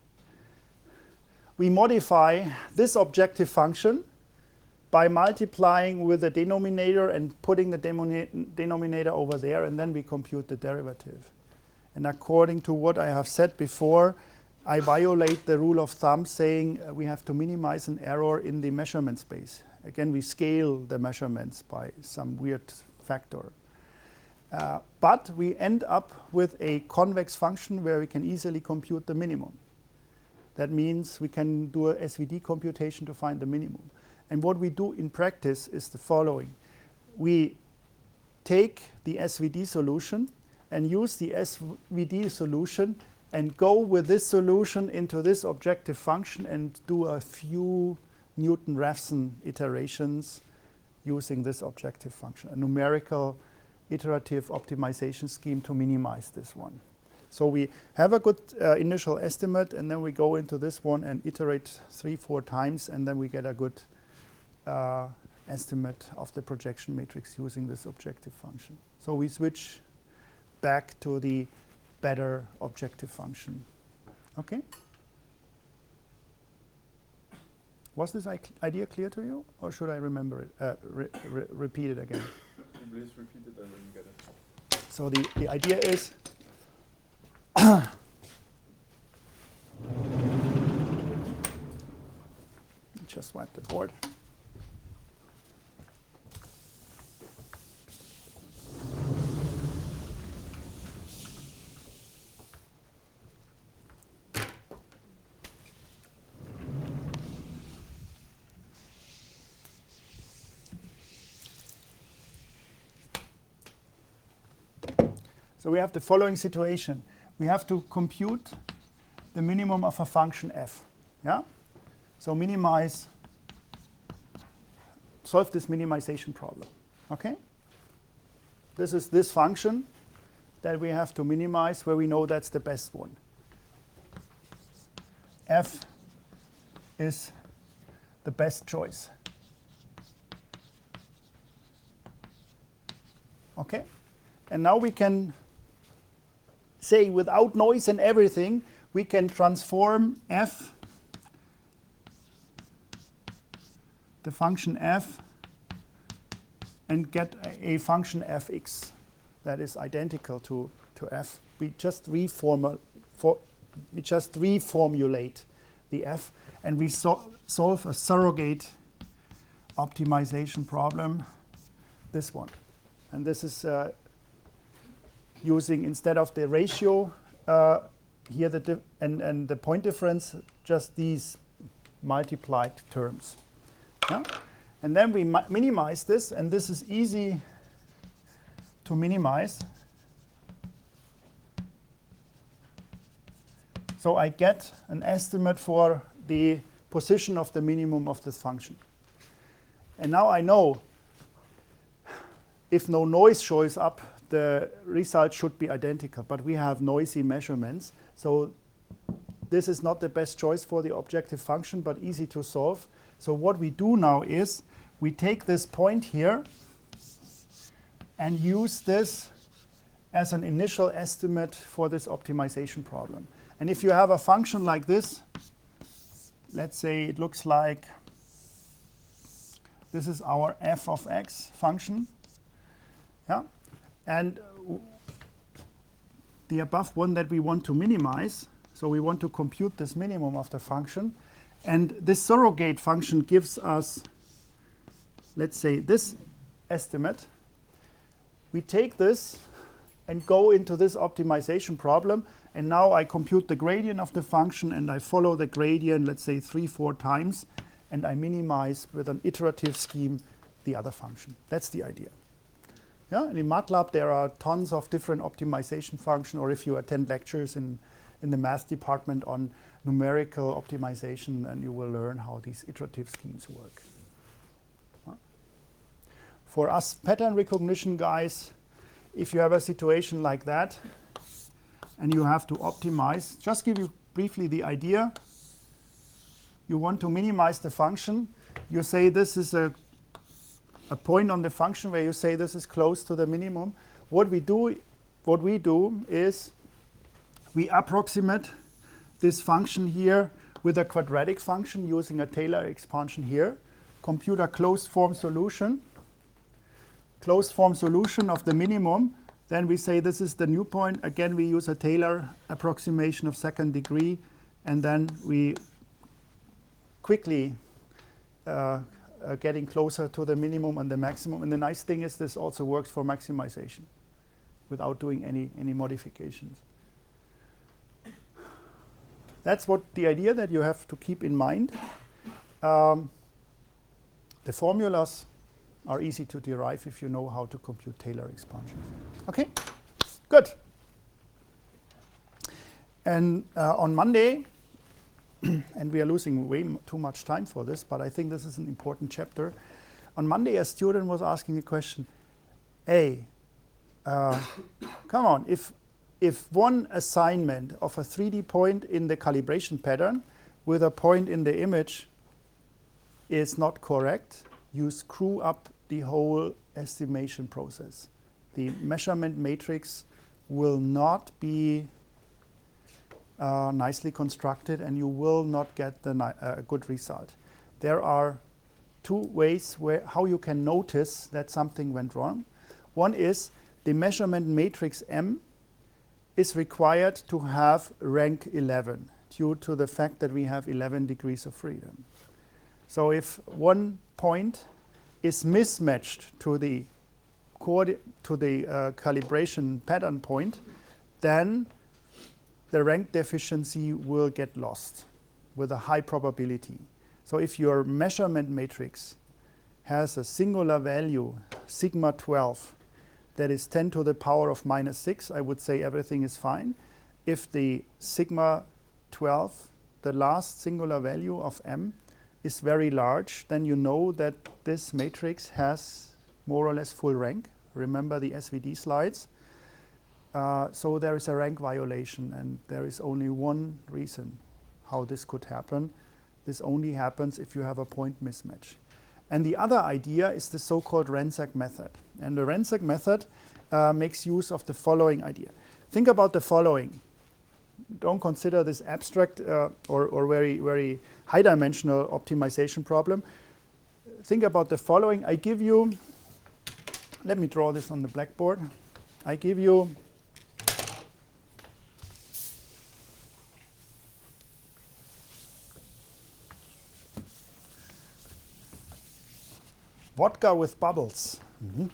A: We modify this objective function by multiplying with the denominator and putting the demona- denominator over there, and then we compute the derivative. And according to what I have said before, I violate the rule of thumb saying uh, we have to minimize an error in the measurement space. Again, we scale the measurements by some weird factor. Uh, but we end up with a convex function where we can easily compute the minimum. That means we can do a S V D computation to find the minimum. And what we do in practice is the following. We take the S V D solution and use the S V D solution and go with this solution into this objective function and do a few Newton-Raphson iterations using this objective function, a numerical iterative optimization scheme to minimize this one. So we have a good uh, initial estimate, and then we go into this one and iterate three, four times, and then we get a good uh, estimate of the projection matrix using this objective function. So we switch back to the better objective function. Okay? Was this i- idea clear to you, or should I remember it, uh, re- re- repeat it again?
E: Please repeat it, I didn't get it.
A: So the, the idea is just wipe the board. So we have the following situation. We have to compute the minimum of a function f. Yeah? So minimize, solve this minimization problem. Okay? This is this function that we have to minimize where we know that's the best one. F is the best choice. Okay? And now we can say without noise and everything, we can transform f, the function f, and get a, a function fx that is identical to, to f. We just reformul, for, we just reformulate the f, and we so, solve a surrogate optimization problem, this one. And this is uh, using, instead of the ratio, uh, here the dif- and, and the point difference, just these multiplied terms. Yeah? And then we mi- minimize this, and this is easy to minimize. So I get an estimate for the position of the minimum of this function. And now I know if no noise shows up, the result should be identical, but we have noisy measurements. So this is not the best choice for the objective function, but easy to solve. So what we do now is we take this point here and use this as an initial estimate for this optimization problem. And if you have a function like this, let's say it looks like this is our f of x function. Yeah? And the above one that we want to minimize, so we want to compute this minimum of the function. And this surrogate function gives us, let's say, this estimate. We take this and go into this optimization problem. And now I compute the gradient of the function, and I follow the gradient, let's say, three, four times. And I minimize with an iterative scheme the other function. That's the idea. Yeah? And in MATLAB, there are tons of different optimization functions, or if you attend lectures in, in the math department on numerical optimization, and you will learn how these iterative schemes work. For us pattern recognition guys, if you have a situation like that and you have to optimize, just give you briefly the idea. You want to minimize the function. You say this is a, a point on the function where you say this is close to the minimum. What we do, what we do is we approximate this function here with a quadratic function using a Taylor expansion here, compute a closed form solution, closed form solution of the minimum. Then we say this is the new point. Again, we use a Taylor approximation of second degree, and then we quickly uh, uh, getting closer to the minimum and the maximum. And the nice thing is this also works for maximization without doing any, any modifications. That's what the idea that you have to keep in mind. Um, the formulas are easy to derive if you know how to compute Taylor expansions. Okay, good. And uh, on Monday, and we are losing way m too much time for this, but I think this is an important chapter. On Monday, a student was asking a question. Hey, uh, come on, if, if one assignment of a three D point in the calibration pattern with a point in the image is not correct, you screw up the whole estimation process. The measurement matrix will not be uh, nicely constructed, and you will not get the uh, good result. There are two ways where how you can notice that something went wrong. One is the measurement matrix M is required to have rank eleven due to the fact that we have eleven degrees of freedom. So if one point is mismatched to the to the uh, calibration pattern point, then the rank deficiency will get lost with a high probability. So if your measurement matrix has a singular value, sigma twelve, that is ten to the power of minus six, I would say everything is fine. If the sigma twelve, the last singular value of M, is very large, then you know that this matrix has more or less full rank. Remember the S V D slides. Uh, so there is a rank violation, and there is only one reason how this could happen. This only happens if you have a point mismatch. And the other idea is the so-called Renczak method. And the Renczak method uh, makes use of the following idea. Think about the following. Don't consider this abstract uh, or, or very, very high-dimensional optimization problem. Think about the following. I give you, let me draw this on the blackboard. I give you vodka with bubbles. Mm-hmm.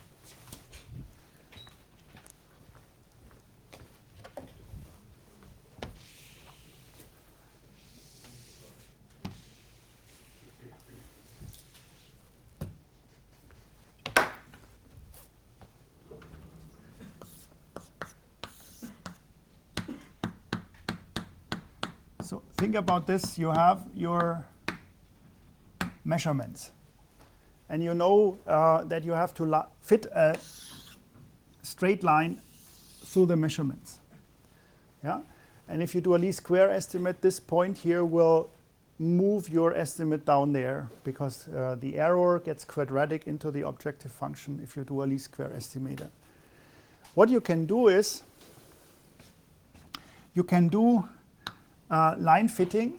A: So think about this. You have your measurements. And you know uh, that you have to fit a straight line through the measurements. Yeah? And if you do a least square estimate, this point here will move your estimate down there because uh, the error gets quadratic into the objective function if you do a least square estimator. What you can do is you can do uh, line fitting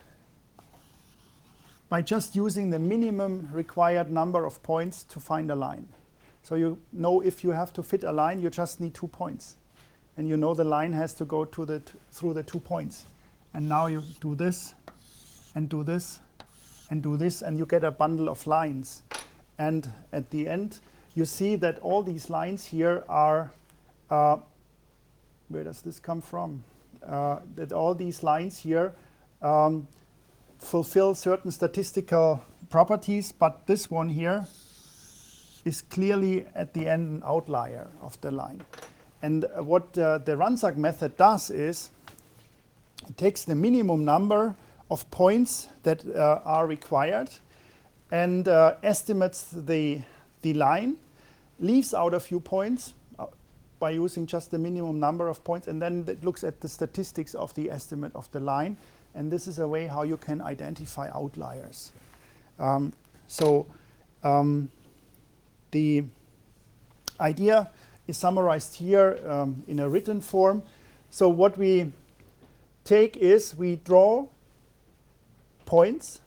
A: by just using the minimum required number of points to find a line. So you know if you have to fit a line, you just need two points. And you know the line has to go to the t through the two points. And now you do this, and do this, and do this, and you get a bundle of lines. And at the end, you see that all these lines here are, uh, where does this come from? Uh, that all these lines here um, fulfill certain statistical properties, but this one here is clearly at the end an outlier of the line. And uh, what uh, the Ransack method does is it takes the minimum number of points that uh, are required and uh, estimates the, the line, leaves out a few points uh, by using just the minimum number of points, and then it looks at the statistics of the estimate of the line. And this is a way how you can identify outliers. Um, so um, the idea is summarized here um, in a written form. So what we take is we draw points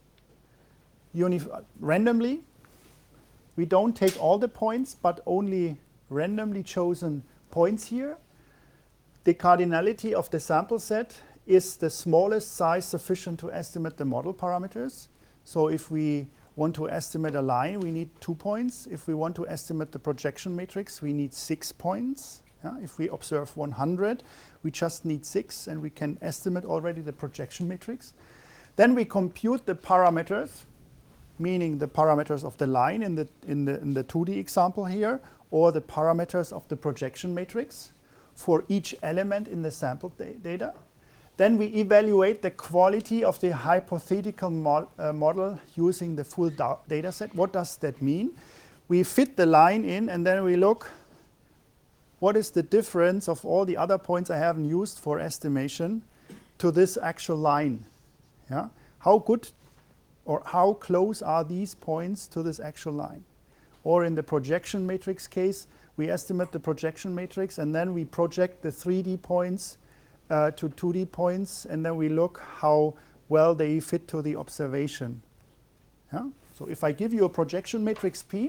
A: randomly. We don't take all the points, but only randomly chosen points here. The cardinality of the sample set is the smallest size sufficient to estimate the model parameters. So if we want to estimate a line, we need two points. If we want to estimate the projection matrix, we need six points. Yeah? If we observe one hundred, we just need six, and we can estimate already the projection matrix. Then we compute the parameters, meaning the parameters of the line in the, in the, in the two D example here, or the parameters of the projection matrix for each element in the sample da data. Then we evaluate the quality of the hypothetical mo uh, model using the full data set. What does that mean? We fit the line in, and then we look what is the difference of all the other points I haven't used for estimation to this actual line. Yeah? How good or how close are these points to this actual line? Or in the projection matrix case, we estimate the projection matrix, and then we project the three D points uh, to two D points, and then we look how well they fit to the observation. Yeah? So if I give you a projection matrix P,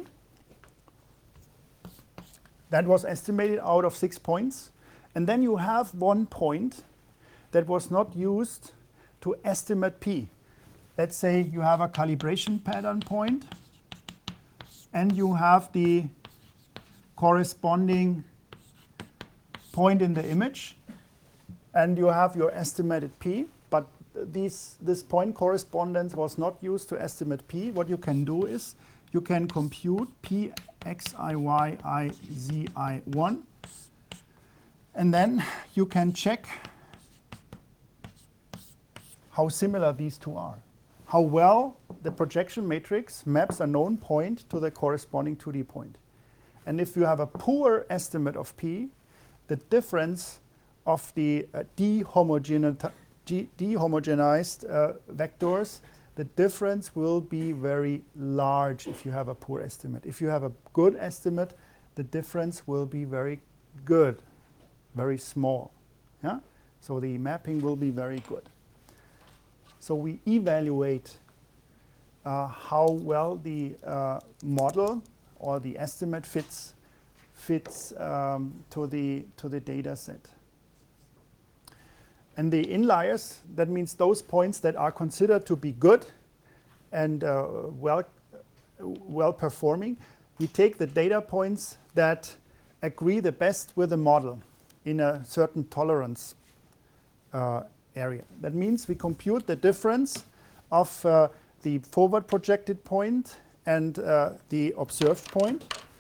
A: that was estimated out of six points, and then you have one point that was not used to estimate P. Let's say you have a calibration pattern point, and you have the corresponding point in the image, and you have your estimated P, but these, this point correspondence was not used to estimate P. What you can do is you can compute P X I Y I Z I one, and then you can check how similar these two are. How well the projection matrix maps a known point to the corresponding two D point. And if you have a poor estimate of P, the difference of the uh, dehomogenized uh, vectors, the difference will be very large if you have a poor estimate. If you have a good estimate, the difference will be very good, very small. Yeah? So the mapping will be very good. So we evaluate uh, how well the uh, model or the estimate fits fits um, to the to the data set. And the inliers, that means those points that are considered to be good and uh, well well performing. We take the data points that agree the best with the model in a certain tolerance uh, area. That means we compute the difference of uh, the forward projected point and uh, the observed point.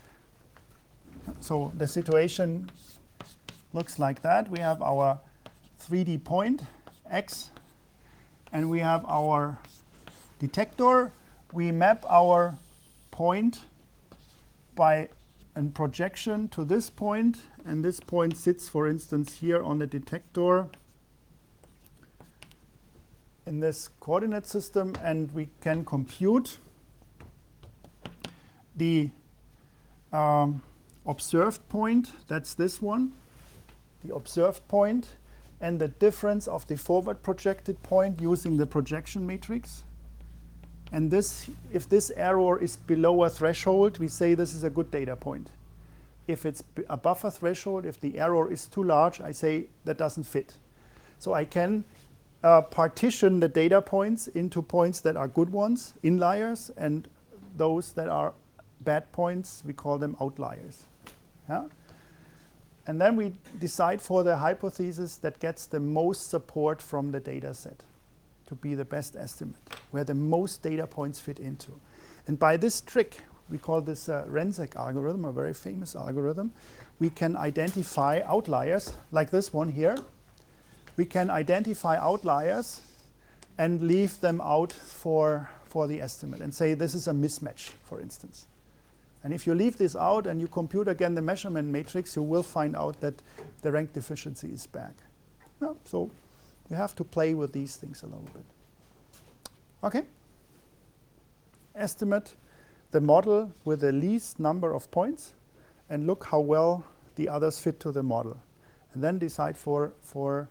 A: So the situation looks like that. We have our three D point X, and we have our detector. We map our point by a projection to this point, and this point sits, for instance, here on the detector. in this coordinate system, and we can compute the um, observed point, that's this one, the observed point, and the difference of the forward projected point using the projection matrix. And this, if this error is below a threshold, we say this is a good data point. If it's above a threshold, if the error is too large, I say that doesn't fit. So I can uh, partition the data points into points that are good ones, inliers, and those that are bad points, we call them outliers. Yeah? And then we decide for the hypothesis that gets the most support from the data set to be the best estimate, where the most data points fit into. And by this trick, we call this a Renczek algorithm, a very famous algorithm, we can identify outliers, like this one here. We can identify outliers and leave them out for, for the estimate and say this is a mismatch, for instance. And if you leave this out and you compute again the measurement matrix, you will find out that the rank deficiency is back. No, so you have to play with these things a little bit. Okay? Estimate the model with the least number of points and look how well the others fit to the model. And then decide for, for,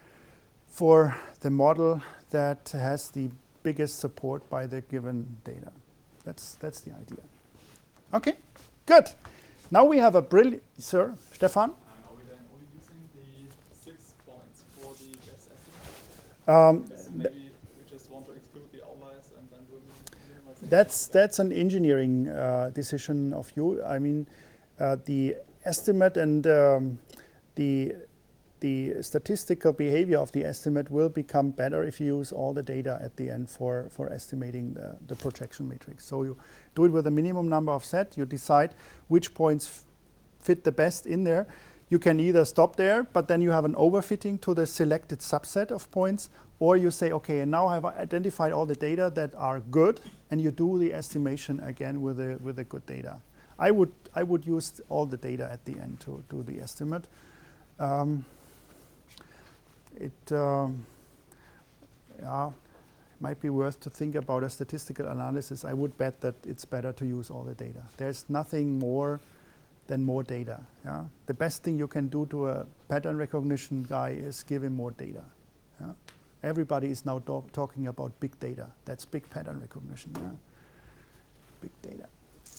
A: for the model that has the biggest support by the given data. That's, that's the idea. Okay, good. Now we have a brilliant, sir, Stefan?
B: Um, are we then only using the six points for the best estimate?
A: Um,
B: Because maybe we just want to exclude the outliers and then do the minimization.
A: That's that's an engineering uh, decision of you. I mean, uh, the estimate and um, the the statistical behavior of the estimate will become better if you use all the data at the end for for estimating the, the projection matrix. So you do it with a minimum number of set. You decide which points fit the best in there. You can either stop there, but then you have an overfitting to the selected subset of points, or you say, okay, and now I've identified all the data that are good, and you do the estimation again with the with the good data. I would I would use all the data at the end to do the estimate. Um, it um, yeah, might be worth to think about a statistical analysis. I would bet that it's better to use all the data. There's nothing more than more data. Yeah? The best thing you can do to a pattern recognition guy is give him more data. Yeah? Everybody is now talk, talking about big data. That's big pattern recognition. Yeah? Big data.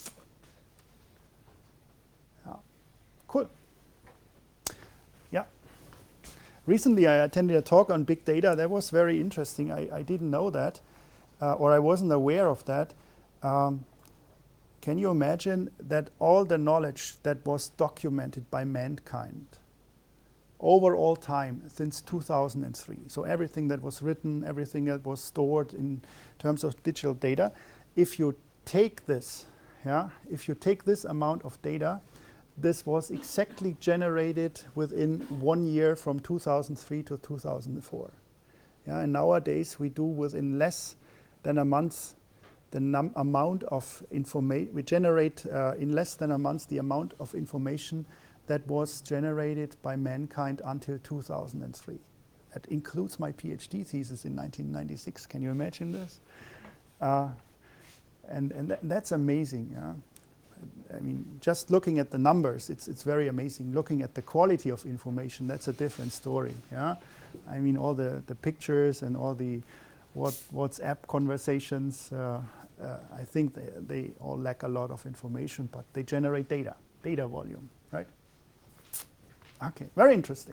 A: Yeah. Cool. Yeah. Recently, I attended a talk on big data. That was very interesting. I, I didn't know that, uh, or I wasn't aware of that. Um, can you imagine that all the knowledge that was documented by mankind over all time since two thousand three, so everything that was written, everything that was stored in terms of digital data, if you take this, yeah, if you take this amount of data, this was exactly generated within one year from two thousand three to two thousand four. Yeah, and nowadays we do within less than a month the num amount of information, we generate uh, in less than a month the amount of information that was generated by mankind until two thousand three. That includes my PhD thesis in nineteen ninety-six. Can you imagine this? Uh, and and th that's amazing. Yeah? I mean, just looking at the numbers, it's it's very amazing. Looking at the quality of information, that's a different story. Yeah, I mean, all the the pictures and all the what WhatsApp conversations. Uh, uh, I think they they all lack a lot of information, but they generate data, data volume, right? Okay, very interesting.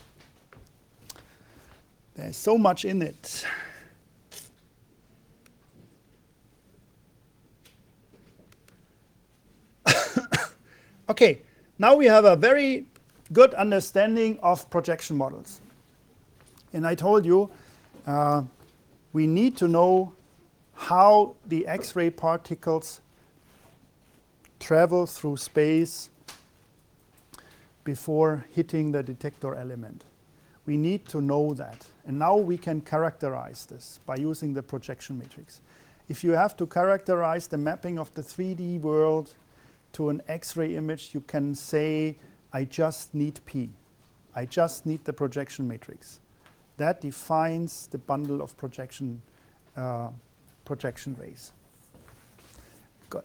A: There's so much in it. Okay, now we have a very good understanding of projection models. And I told you uh, we need to know how the X-ray particles travel through space before hitting the detector element. We need to know that. And now we can characterize this by using the projection matrix. If you have to characterize the mapping of the three D world to an X-ray image, you can say, I just need P. I just need the projection matrix. that defines the bundle of projection uh, projection rays. Good.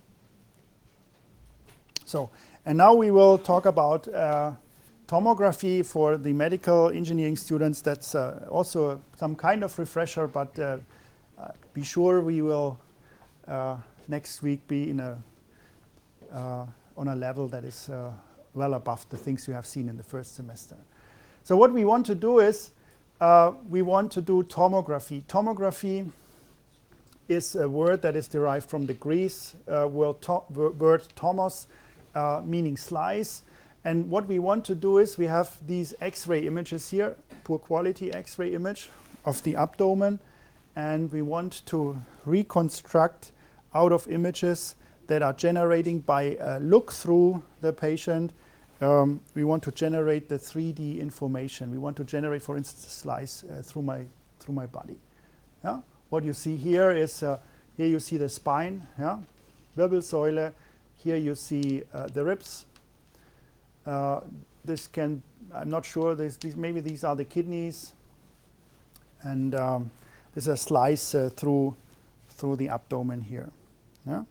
A: So, and now we will talk about uh, tomography for the medical engineering students. That's uh, also some kind of refresher, but uh, uh, be sure we will uh, next week be in a uh, on a level that is uh, well above the things you have seen in the first semester. So what we want to do is uh, we want to do tomography. Tomography is a word that is derived from the Greek uh, word, to word tomos, uh, meaning slice. And what we want to do is we have these X-ray images here, poor quality X-ray image of the abdomen, and we want to reconstruct out of images that are generating by a look through the patient. Um, we want to generate the three D information. We want to generate, for instance, a slice uh, through my through my body. Yeah? What you see here is uh, here you see the spine, yeah, Wirbelsäule. Here you see uh, the ribs. Uh, this can, I'm not sure. This, these, maybe these are the kidneys, and um, there's a slice uh, through through the abdomen here. Yeah.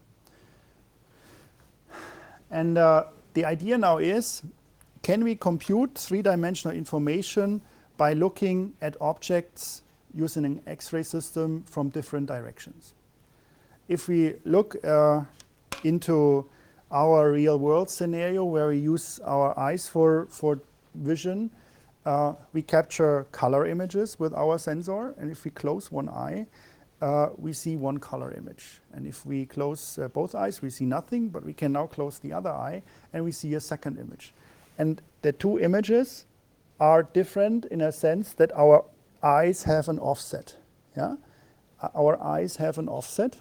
A: And uh, the idea now is, can we compute three-dimensional information by looking at objects using an X-ray system from different directions? If we look uh, into our real-world scenario where we use our eyes for, for vision, uh, we capture color images with our sensor, and if we close one eye, Uh, we see one color image. And if we close uh, both eyes, we see nothing, but we can now close the other eye and we see a second image. And the two images are different in a sense that our eyes have an offset. Yeah? Uh, our eyes have an offset.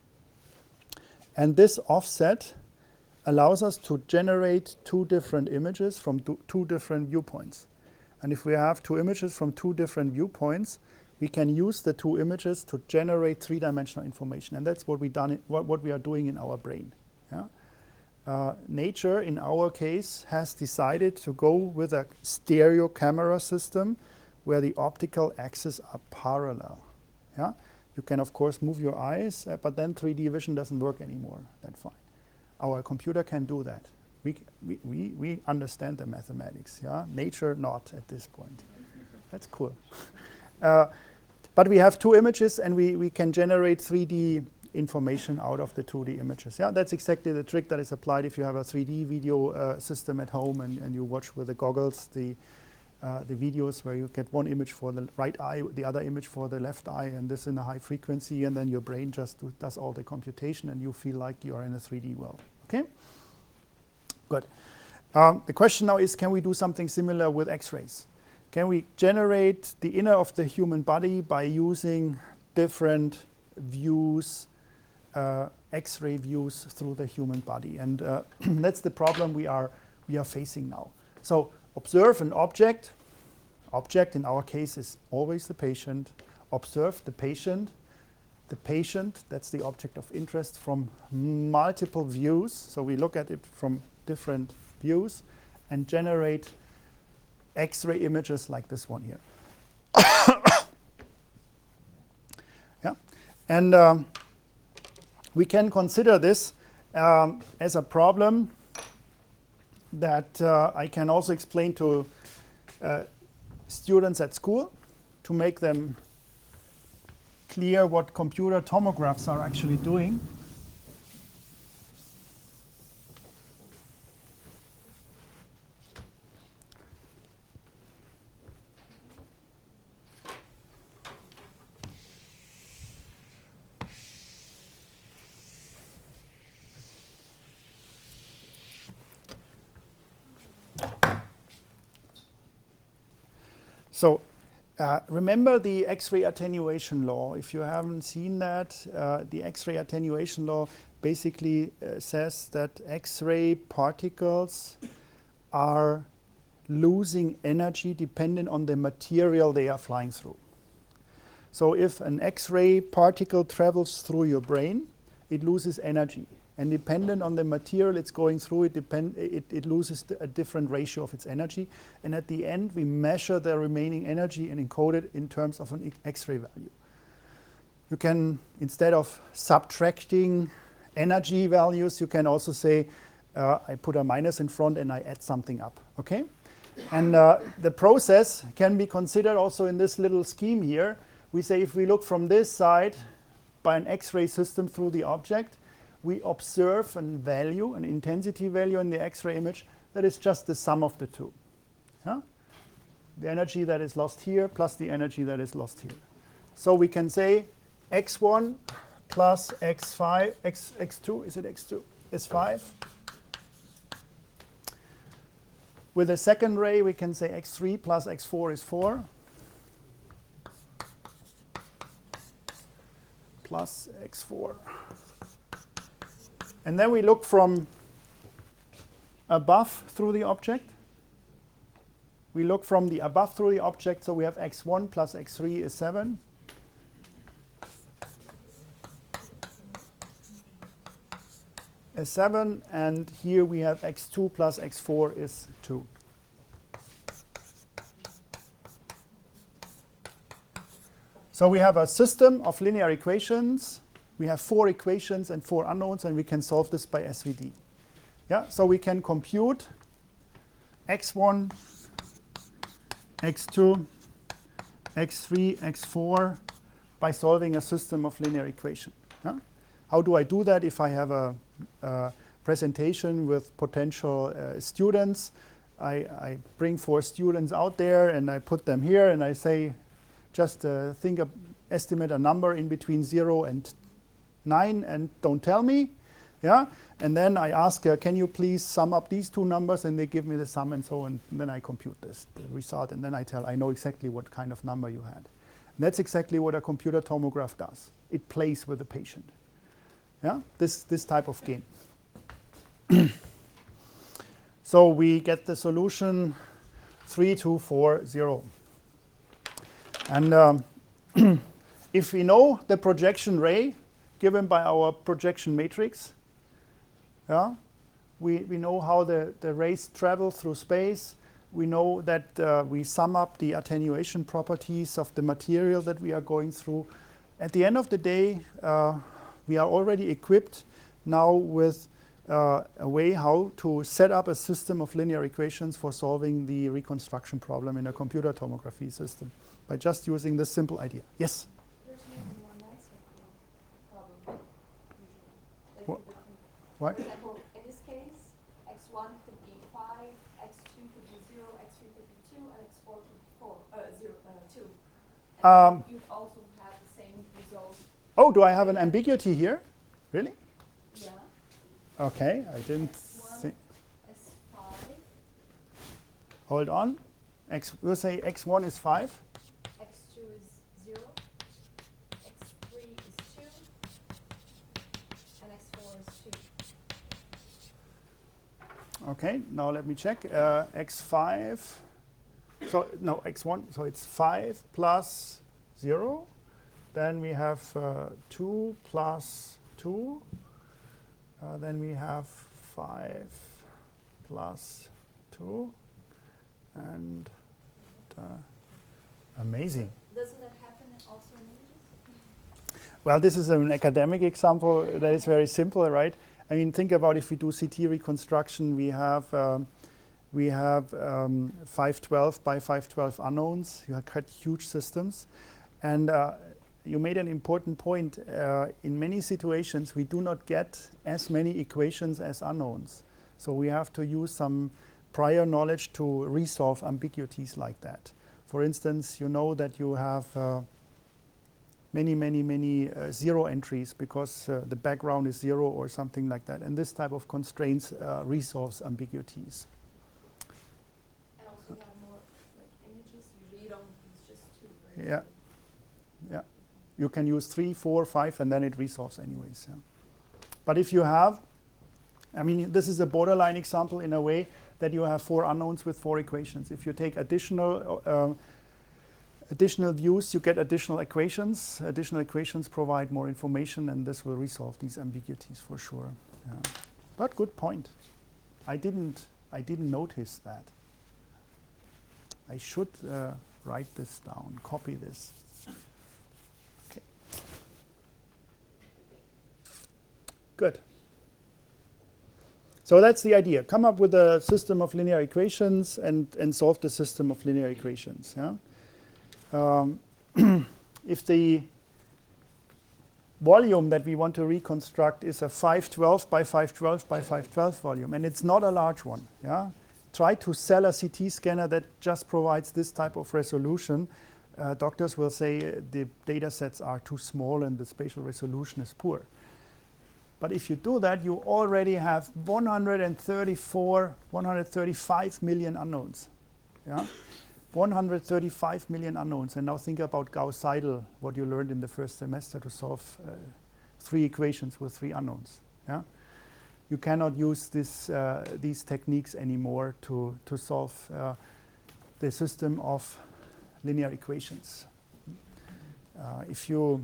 A: And this offset allows us to generate two different images from two, two different viewpoints. And if we have two images from two different viewpoints, we can use the two images to generate three-dimensional information, and that's what we done. What, what we are doing in our brain. Yeah? Uh, nature, in our case, has decided to go with a stereo camera system, where the optical axes are parallel. Yeah? You can, of course, move your eyes, uh, but then three D vision doesn't work anymore. That's fine. Our computer can do that. We we we, we understand the mathematics. Yeah? Nature not at this point. That's cool. Uh, But we have two images, and we, we can generate three D information out of the two D images. Yeah, that's exactly the trick that is applied if you have a three D video uh, system at home and, and you watch with the goggles the, uh, the videos where you get one image for the right eye, the other image for the left eye, and this in a high frequency, and then your brain just do, does all the computation, and you feel like you are in a three D world. Okay? Good. Um, the question now is, can we do something similar with X-rays? Can we generate the inner of the human body by using different views, uh, X-ray views through the human body? And uh, that's the problem we are, we are facing now. So observe an object. Object in our case is always the patient. Observe the patient. The patient, that's the object of interest, from multiple views. So we look at it from different views and generate X-ray images like this one here. Yeah, and um, we can consider this um, as a problem that uh, I can also explain to uh, students at school to make them clear what computer tomographs are actually doing. So uh, remember the X-ray attenuation law. If you haven't seen that, uh, the X-ray attenuation law basically uh, says that X-ray particles are losing energy dependent on the material they are flying through. So if an X-ray particle travels through your brain, it loses energy. and dependent on the material it's going through, it, depend, it, it loses a different ratio of its energy. And at the end, we measure the remaining energy and encode it in terms of an X-ray value. You can, instead of subtracting energy values, you can also say, uh, I put a minus in front and I add something up, okay? And uh, the process can be considered also in this little scheme here. We say if we look from this side by an X-ray system through the object, we observe a value, an intensity value in the X-ray image that is just the sum of the two. Yeah? The energy that is lost here plus the energy that is lost here. So we can say x one plus x five, x, x2, is it x two, is five. With the second ray, we can say x three plus x four is four. Plus x four. And then we look from above through the object. We look from the above through the object, so we have x one plus x three is seven. Is seven, and here we have x two plus x four is two. So we have a system of linear equations. We have four equations and four unknowns, and we can solve this by S V D. Yeah, so we can compute x one, x two, x three, x four by solving a system of linear equation. Yeah? How do I do that if I have a, a presentation with potential uh, students? I, I bring four students out there and I put them here and I say, just uh, think of, estimate a number in between zero and nine and don't tell me. Yeah? And then I ask, uh, can you please sum up these two numbers? And they give me the sum and so on. And then I compute this, the result. And then I tell, I know exactly what kind of number you had. And that's exactly what a computer tomograph does. It plays with the patient. Yeah, this, this type of game. So we get the solution three two four zero. And um, if we know the projection ray given by our projection matrix, yeah, we, we know how the, the rays travel through space. We know that uh, we sum up the attenuation properties of the material that we are going through. At the end of the day, uh, we are already equipped now with uh, a way how to set up a system of linear equations for solving the reconstruction problem in a computer tomography system by just using this simple idea. Yes?
D: There's maybe more nicer problem. usually. Like
A: What?
D: a different-
A: What?
D: For example, in this case, x one could be five, x two could be zero, x three could be two, and x four could be four, uh, zero, uh, two. And
A: Um,
D: then you'd also have the same result.
A: Oh, do I have an ambiguity here? Really?
D: Yeah.
A: Okay, I didn't
D: X one
A: think.
D: is five,
A: Hold on. X, we'll say x one is five.
D: x two is zero, x three is two, and x four is two.
A: Okay, now let me check. Uh, x five. So, no, x one. So it's five plus zero. Then we have uh, two plus two. Uh, then we have five plus two. And uh, amazing.
D: Doesn't that happen also in images?
A: Well, this is an academic example that is very simple, right? I mean, think about if we do C T reconstruction, we have um, we have um, five twelve by five twelve unknowns. You have quite huge systems, and uh, you made an important point. Uh, in many situations, we do not get as many equations as unknowns, so we have to use some prior knowledge to resolve ambiguities like that. For instance, you know that you have uh, many, many, many uh, zero entries because uh, the background is zero or something like that. And this type of constraints uh, resolves ambiguities.
D: And also you have more like images, usually you don't, it's just two, right?
A: Yeah, yeah. You can use three, four, five, and then it resolves anyways. Yeah. But if you have, I mean, this is a borderline example in a way that you have four unknowns with four equations. If you take additional uh, additional views, you get additional equations. Additional equations provide more information, and this will resolve these ambiguities for sure. Yeah. But good point. I didn't, I didn't notice that. I should uh, write this down, copy this. Okay. Good. So that's the idea. Come up with a system of linear equations and, and solve the system of linear equations. Yeah? Um, if the volume that we want to reconstruct is a five twelve by five twelve by five twelve volume, and it's not a large one, yeah? Try to sell a C T scanner that just provides this type of resolution. Uh, doctors will say uh, the data sets are too small and the spatial resolution is poor. But if you do that, you already have one hundred thirty-four, one hundred thirty-five million unknowns. Yeah? one hundred thirty-five million unknowns. And now think about Gauss-Seidel, what you learned in the first semester to solve uh, three equations with three unknowns. Yeah? You cannot use this, uh, these techniques anymore to, to solve uh, the system of linear equations. Uh, if you,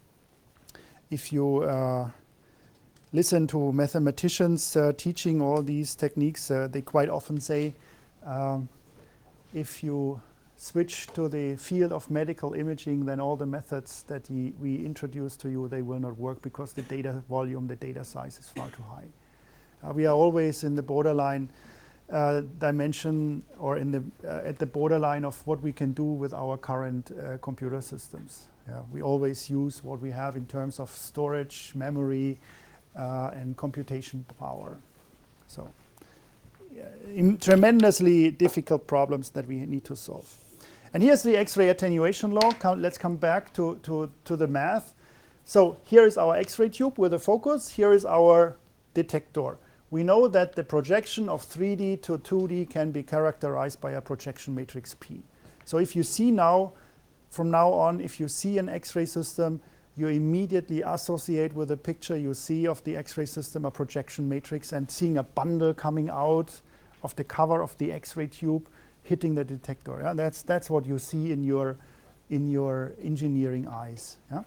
A: if you uh, listen to mathematicians uh, teaching all these techniques, uh, they quite often say, um, if you switch to the field of medical imaging, then all the methods that he, we introduce to you, they will not work because the data volume, the data size is far too high. Uh, we are always in the borderline uh, dimension or in the, uh, at the borderline of what we can do with our current uh, computer systems. Yeah, we always use what we have in terms of storage, memory, uh, and computation power. So, yeah, in tremendously difficult problems that we need to solve. And here's the X-ray attenuation law. Come, let's come back to, to, to the math. So here is our X-ray tube with a focus. Here is our detector. We know that the projection of three D to two D can be characterized by a projection matrix P. So if you see now, from now on, if you see an X-ray system, you immediately associate with the picture you see of the X-ray system a projection matrix, and seeing a bundle coming out of the cover of the X-ray tube hitting the detector. Yeah? That's, that's what you see in your, in your engineering eyes. Yeah?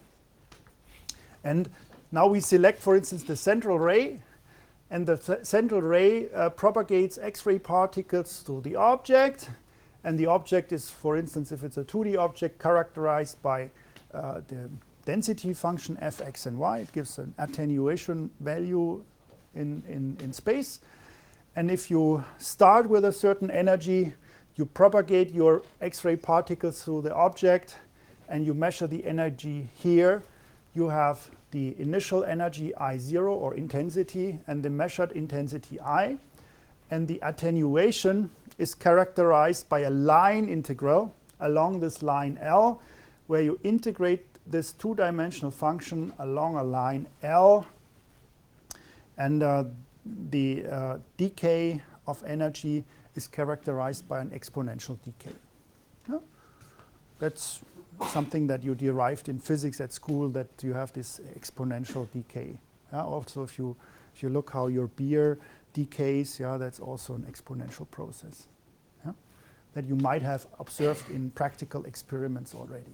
A: And now we select, for instance, the central ray. And the th central ray uh, propagates X-ray particles to the object. And the object is, for instance, if it's a two D object, characterized by uh, the density function f, x, and y. It gives an attenuation value in, in, in space. And if you start with a certain energy, you propagate your X-ray particles through the object, and you measure the energy here. You have the initial energy I zero, or intensity, and the measured intensity I. And the attenuation is characterized by a line integral along this line L, where you integrate this two-dimensional function along a line L. And uh, the uh, decay of energy is characterized by an exponential decay. Yeah? That's something that you derived in physics at school, that you have this exponential decay. Yeah? Also, if you, if you look how your beer decays, yeah, that's also an exponential process, yeah? That you might have observed in practical experiments already.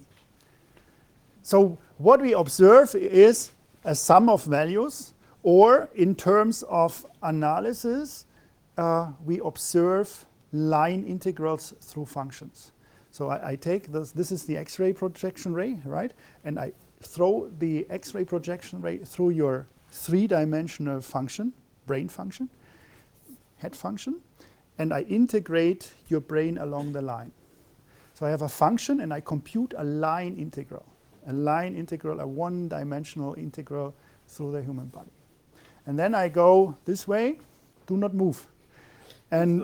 A: So what we observe is a sum of values, or in terms of analysis, uh, we observe line integrals through functions. So I, I take this, this is the X-ray projection ray, right? And I throw the X-ray projection ray through your three-dimensional function, brain function, head function, and I integrate your brain along the line. So I have a function and I compute a line integral, a line integral, a one-dimensional integral through the human body. And then I go this way, do not move. And,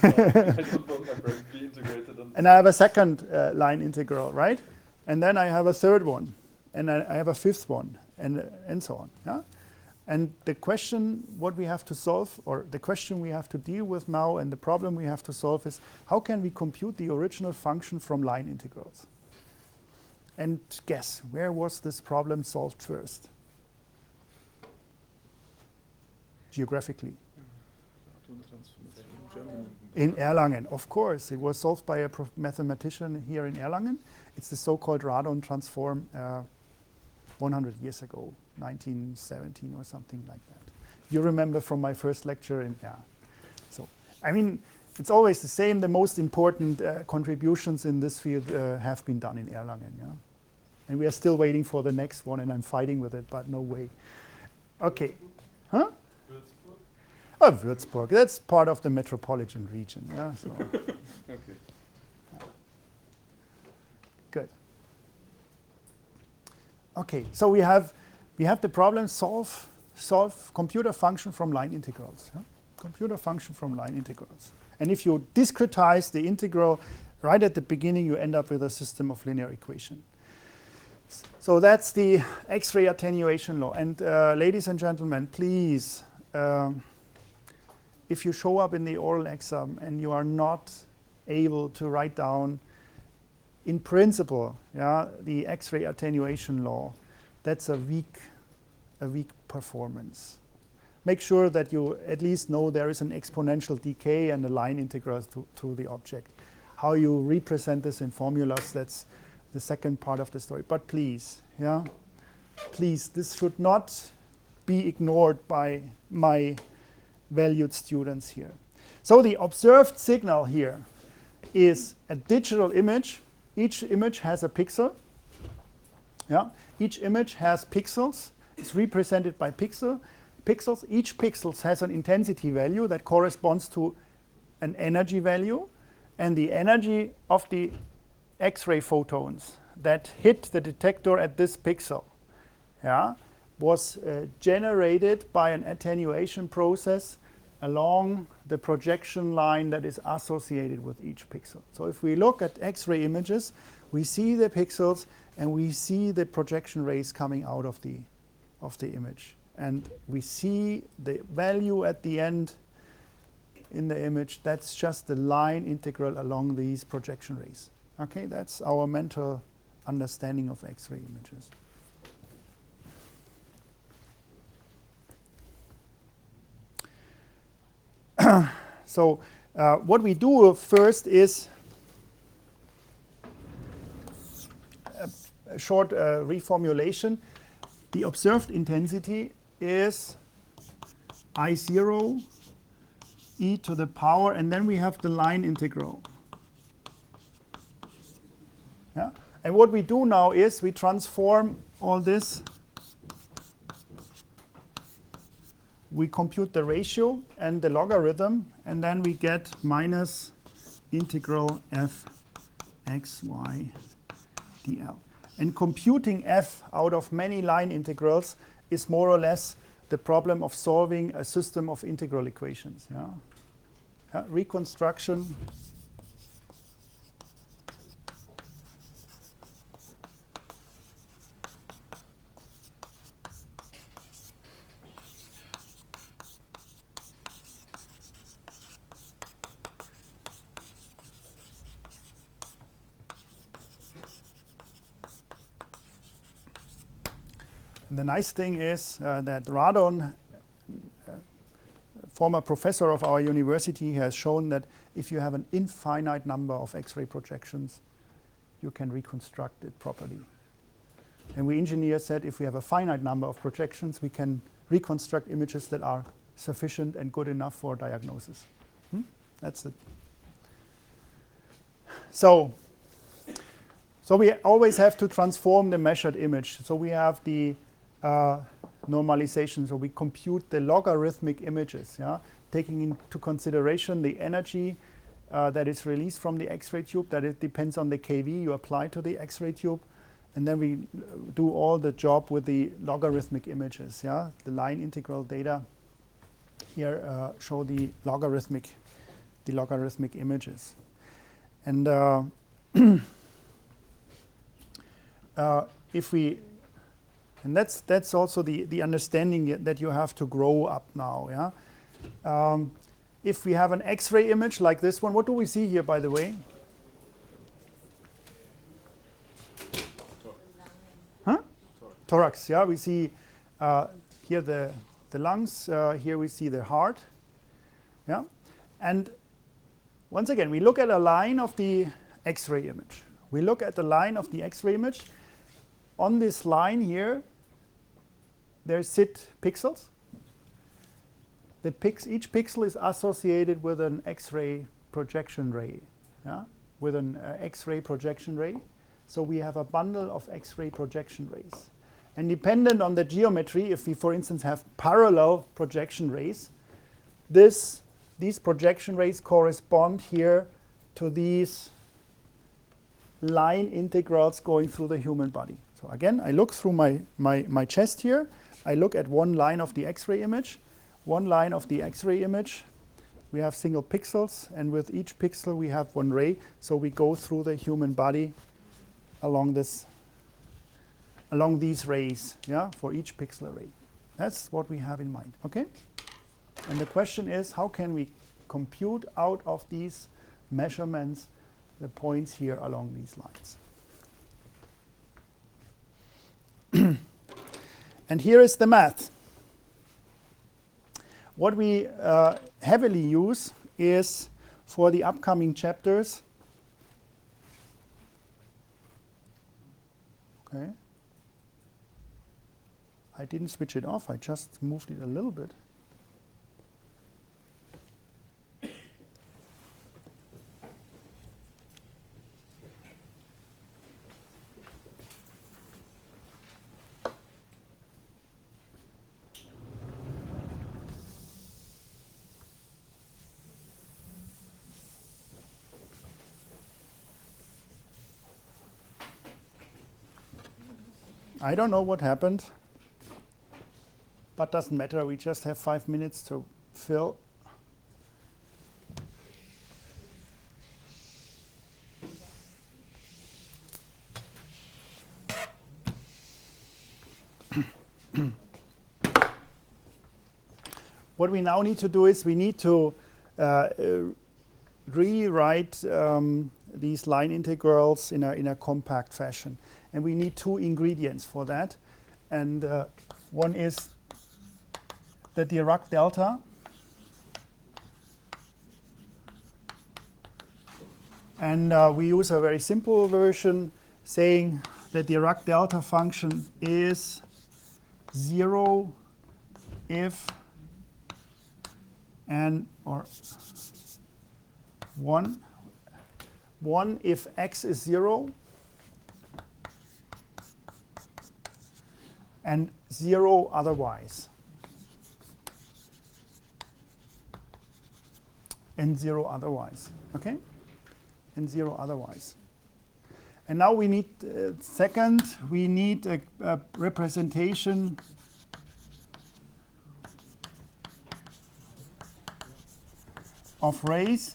A: and I have a second uh, line integral, right? And then I have a third one, and I, I have a fifth one, and, uh, and so on. Yeah? And the question what we have to solve, or the question we have to deal with now, and the problem we have to solve is, how can we compute the original function from line integrals? And guess, where was this problem solved first? Geographically. In Erlangen, of course. It was solved by a mathematician here in Erlangen. It's the so-called radon transform uh, one hundred years ago, nineteen seventeen or something like that. you remember from my first lecture. In, yeah. So, I mean, it's always the same. The most important uh, contributions in this field uh, have been done in Erlangen. Yeah? And we are still waiting for the next one, and I'm fighting with it, but no way. Okay. Huh?
E: Würzburg?
A: Oh, Würzburg. That's part of the metropolitan region. Yeah. So.
E: Okay.
A: Good. Okay. So we have we have the problem solve solve computer function from line integrals. Yeah? Computer function from line integrals. And if you discretize the integral right at the beginning, you end up with a system of linear equation. So that's the X-ray attenuation law. And uh, ladies and gentlemen, please, um, if you show up in the oral exam and you are not able to write down in principle, yeah, the X-ray attenuation law, that's a weak, a weak performance. Make sure that you at least know there is an exponential decay and a line integral to, to the object. How you represent this in formulas, that's the second part of the story. But please, yeah, please, this should not be ignored by my valued students here. So the observed signal here is a digital image. Each image has a pixel. Yeah, each image has pixels. It's represented by pixel. Pixels. Each pixel has an intensity value that corresponds to an energy value, and the energy of the X-ray photons that hit the detector at this pixel, yeah, was uh, generated by an attenuation process along the projection line that is associated with each pixel. So if we look at X-ray images, we see the pixels and we see the projection rays coming out of the of the image. And we see the value at the end in the image. That's just the line integral along these projection rays. Okay, that's our mental understanding of X-ray images. So uh, what we do first is a, a short uh, reformulation. The observed intensity is I zero e to the power, and then we have the line integral. Yeah? And what we do now is we transform all this. We compute the ratio and the logarithm, and then we get minus integral f x y dl. And computing f out of many line integrals is more or less the problem of solving a system of integral equations. Yeah? Yeah, reconstruction. And the nice thing is uh, that Radon, uh, former professor of our university, has shown that if you have an infinite number of X-ray projections, you can reconstruct it properly. And we engineers said if we have a finite number of projections, we can reconstruct images that are sufficient and good enough for diagnosis. Hmm? That's it. So, so we always have to transform the measured image. So we have the uh, normalization. So we compute the logarithmic images, yeah, taking into consideration the energy uh, that is released from the X-ray tube. That it depends on the K V you apply to the X-ray tube. And then we do all the job with the logarithmic images. Yeah, the line integral data here uh, show the logarithmic, the logarithmic images. And uh, uh, if we, and that's that's also the the understanding that you have to grow up now. Yeah, um, if we have an X-ray image like this one, what do we see here, by the way? Huh? Thorax. Yeah, we see uh, here the the lungs. Uh, here we see the heart. Yeah, and once again, we look at a line of the X-ray image. We look at the line of the X-ray image. On this line here, there sit pixels. the pix each pixel is associated with an X-ray projection ray, yeah? with an uh, X-ray projection ray. So we have a bundle of X-ray projection rays. And dependent on the geometry, if we, for instance, have parallel projection rays, this, these projection rays correspond here to these line integrals going through the human body. So again, I look through my, my, my chest here. I look at one line of the X-ray image. One line of the X-ray image. We have single pixels, and with each pixel we have one ray. So we go through the human body along this, along these rays, yeah, for each pixel array. That's what we have in mind, okay? And the question is, how can we compute out of these measurements the points here along these lines? And here is the math. What we uh, heavily use is for the upcoming chapters. Okay. I didn't switch it off, I just moved it a little bit. I don't know what happened, but doesn't matter. We just have five minutes to fill. What we now need to do is we need to uh, uh, rewrite um, these line integrals in a, in a compact fashion. And we need two ingredients for that. And uh, one is the Dirac delta. And uh, we use a very simple version saying the Dirac delta function is zero if and or one. One if x is zero. And zero otherwise. And zero otherwise, okay? And zero otherwise. And now we need, uh, second, we need a, a representation of rays.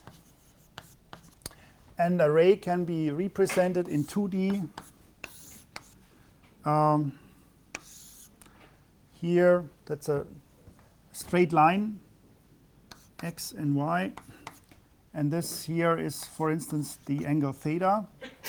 A: And a ray can be represented in two D. Um, Here, that's a straight line, x and y. And this here is, for instance, the angle theta.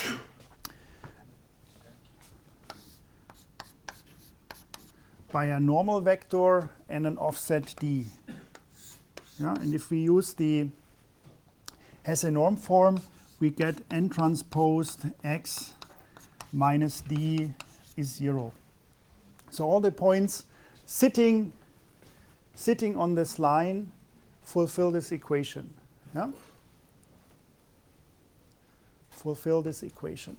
A: By a normal vector and an offset d. Yeah, and if we use the Hesse norm form, we get n transposed x minus d is zero. So all the points sitting, sitting on this line fulfill this equation. Yeah? Fulfill this equation.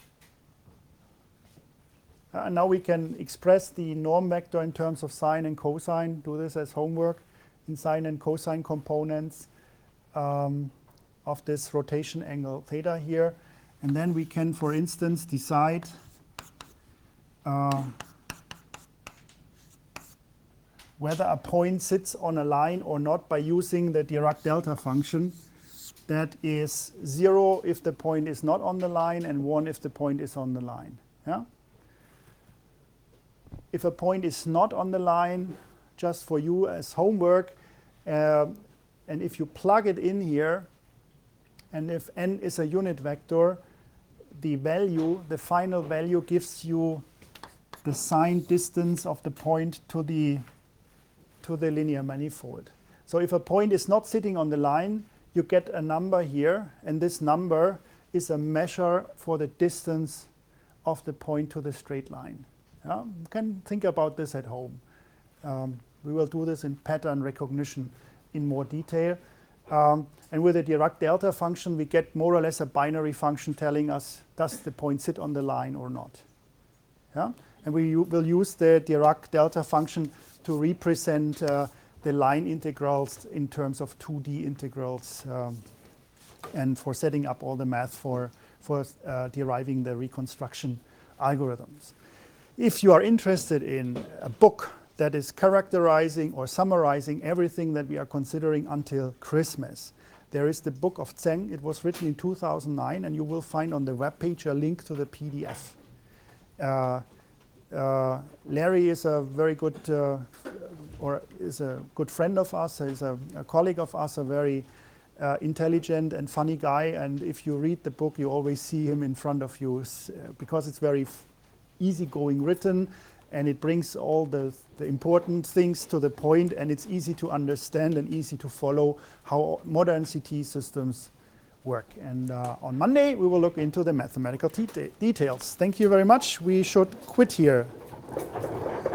A: Uh, and now we can express the norm vector in terms of sine and cosine. Do this as homework in sine and cosine components um, of this rotation angle theta here. And then we can, for instance, decide uh, whether a point sits on a line or not by using the Dirac delta function. That is zero if the point is not on the line and one if the point is on the line. Yeah? If a point is not on the line, just for you as homework, uh, and if you plug it in here, and if n is a unit vector, the value, the final value gives you the signed distance of the point to the to the linear manifold. So if a point is not sitting on the line, you get a number here, and this number is a measure for the distance of the point to the straight line. Yeah? You can think about this at home. Um, We will do this in pattern recognition in more detail. Um, and with the Dirac delta function, we get more or less a binary function telling us, does the point sit on the line or not? Yeah? And we u- will use the Dirac delta function to represent uh, the line integrals in terms of two D integrals um, and for setting up all the math for, for uh, deriving the reconstruction algorithms. If you are interested in a book that is characterizing or summarizing everything that we are considering until Christmas, there is the Book of Zheng. It was written in two thousand nine, and you will find on the webpage a link to the P D F. Uh, uh, Larry is a very good, uh, or is a good friend of us. He's a, a colleague of us, a very uh, intelligent and funny guy. And if you read the book, you always see him in front of you, s- uh, because it's very f- easygoing written, and it brings all the, the important things to the point, and it's easy to understand and easy to follow how modern C T systems work. And uh, on Monday, we will look into the mathematical deta- details. Thank you very much. We should quit here.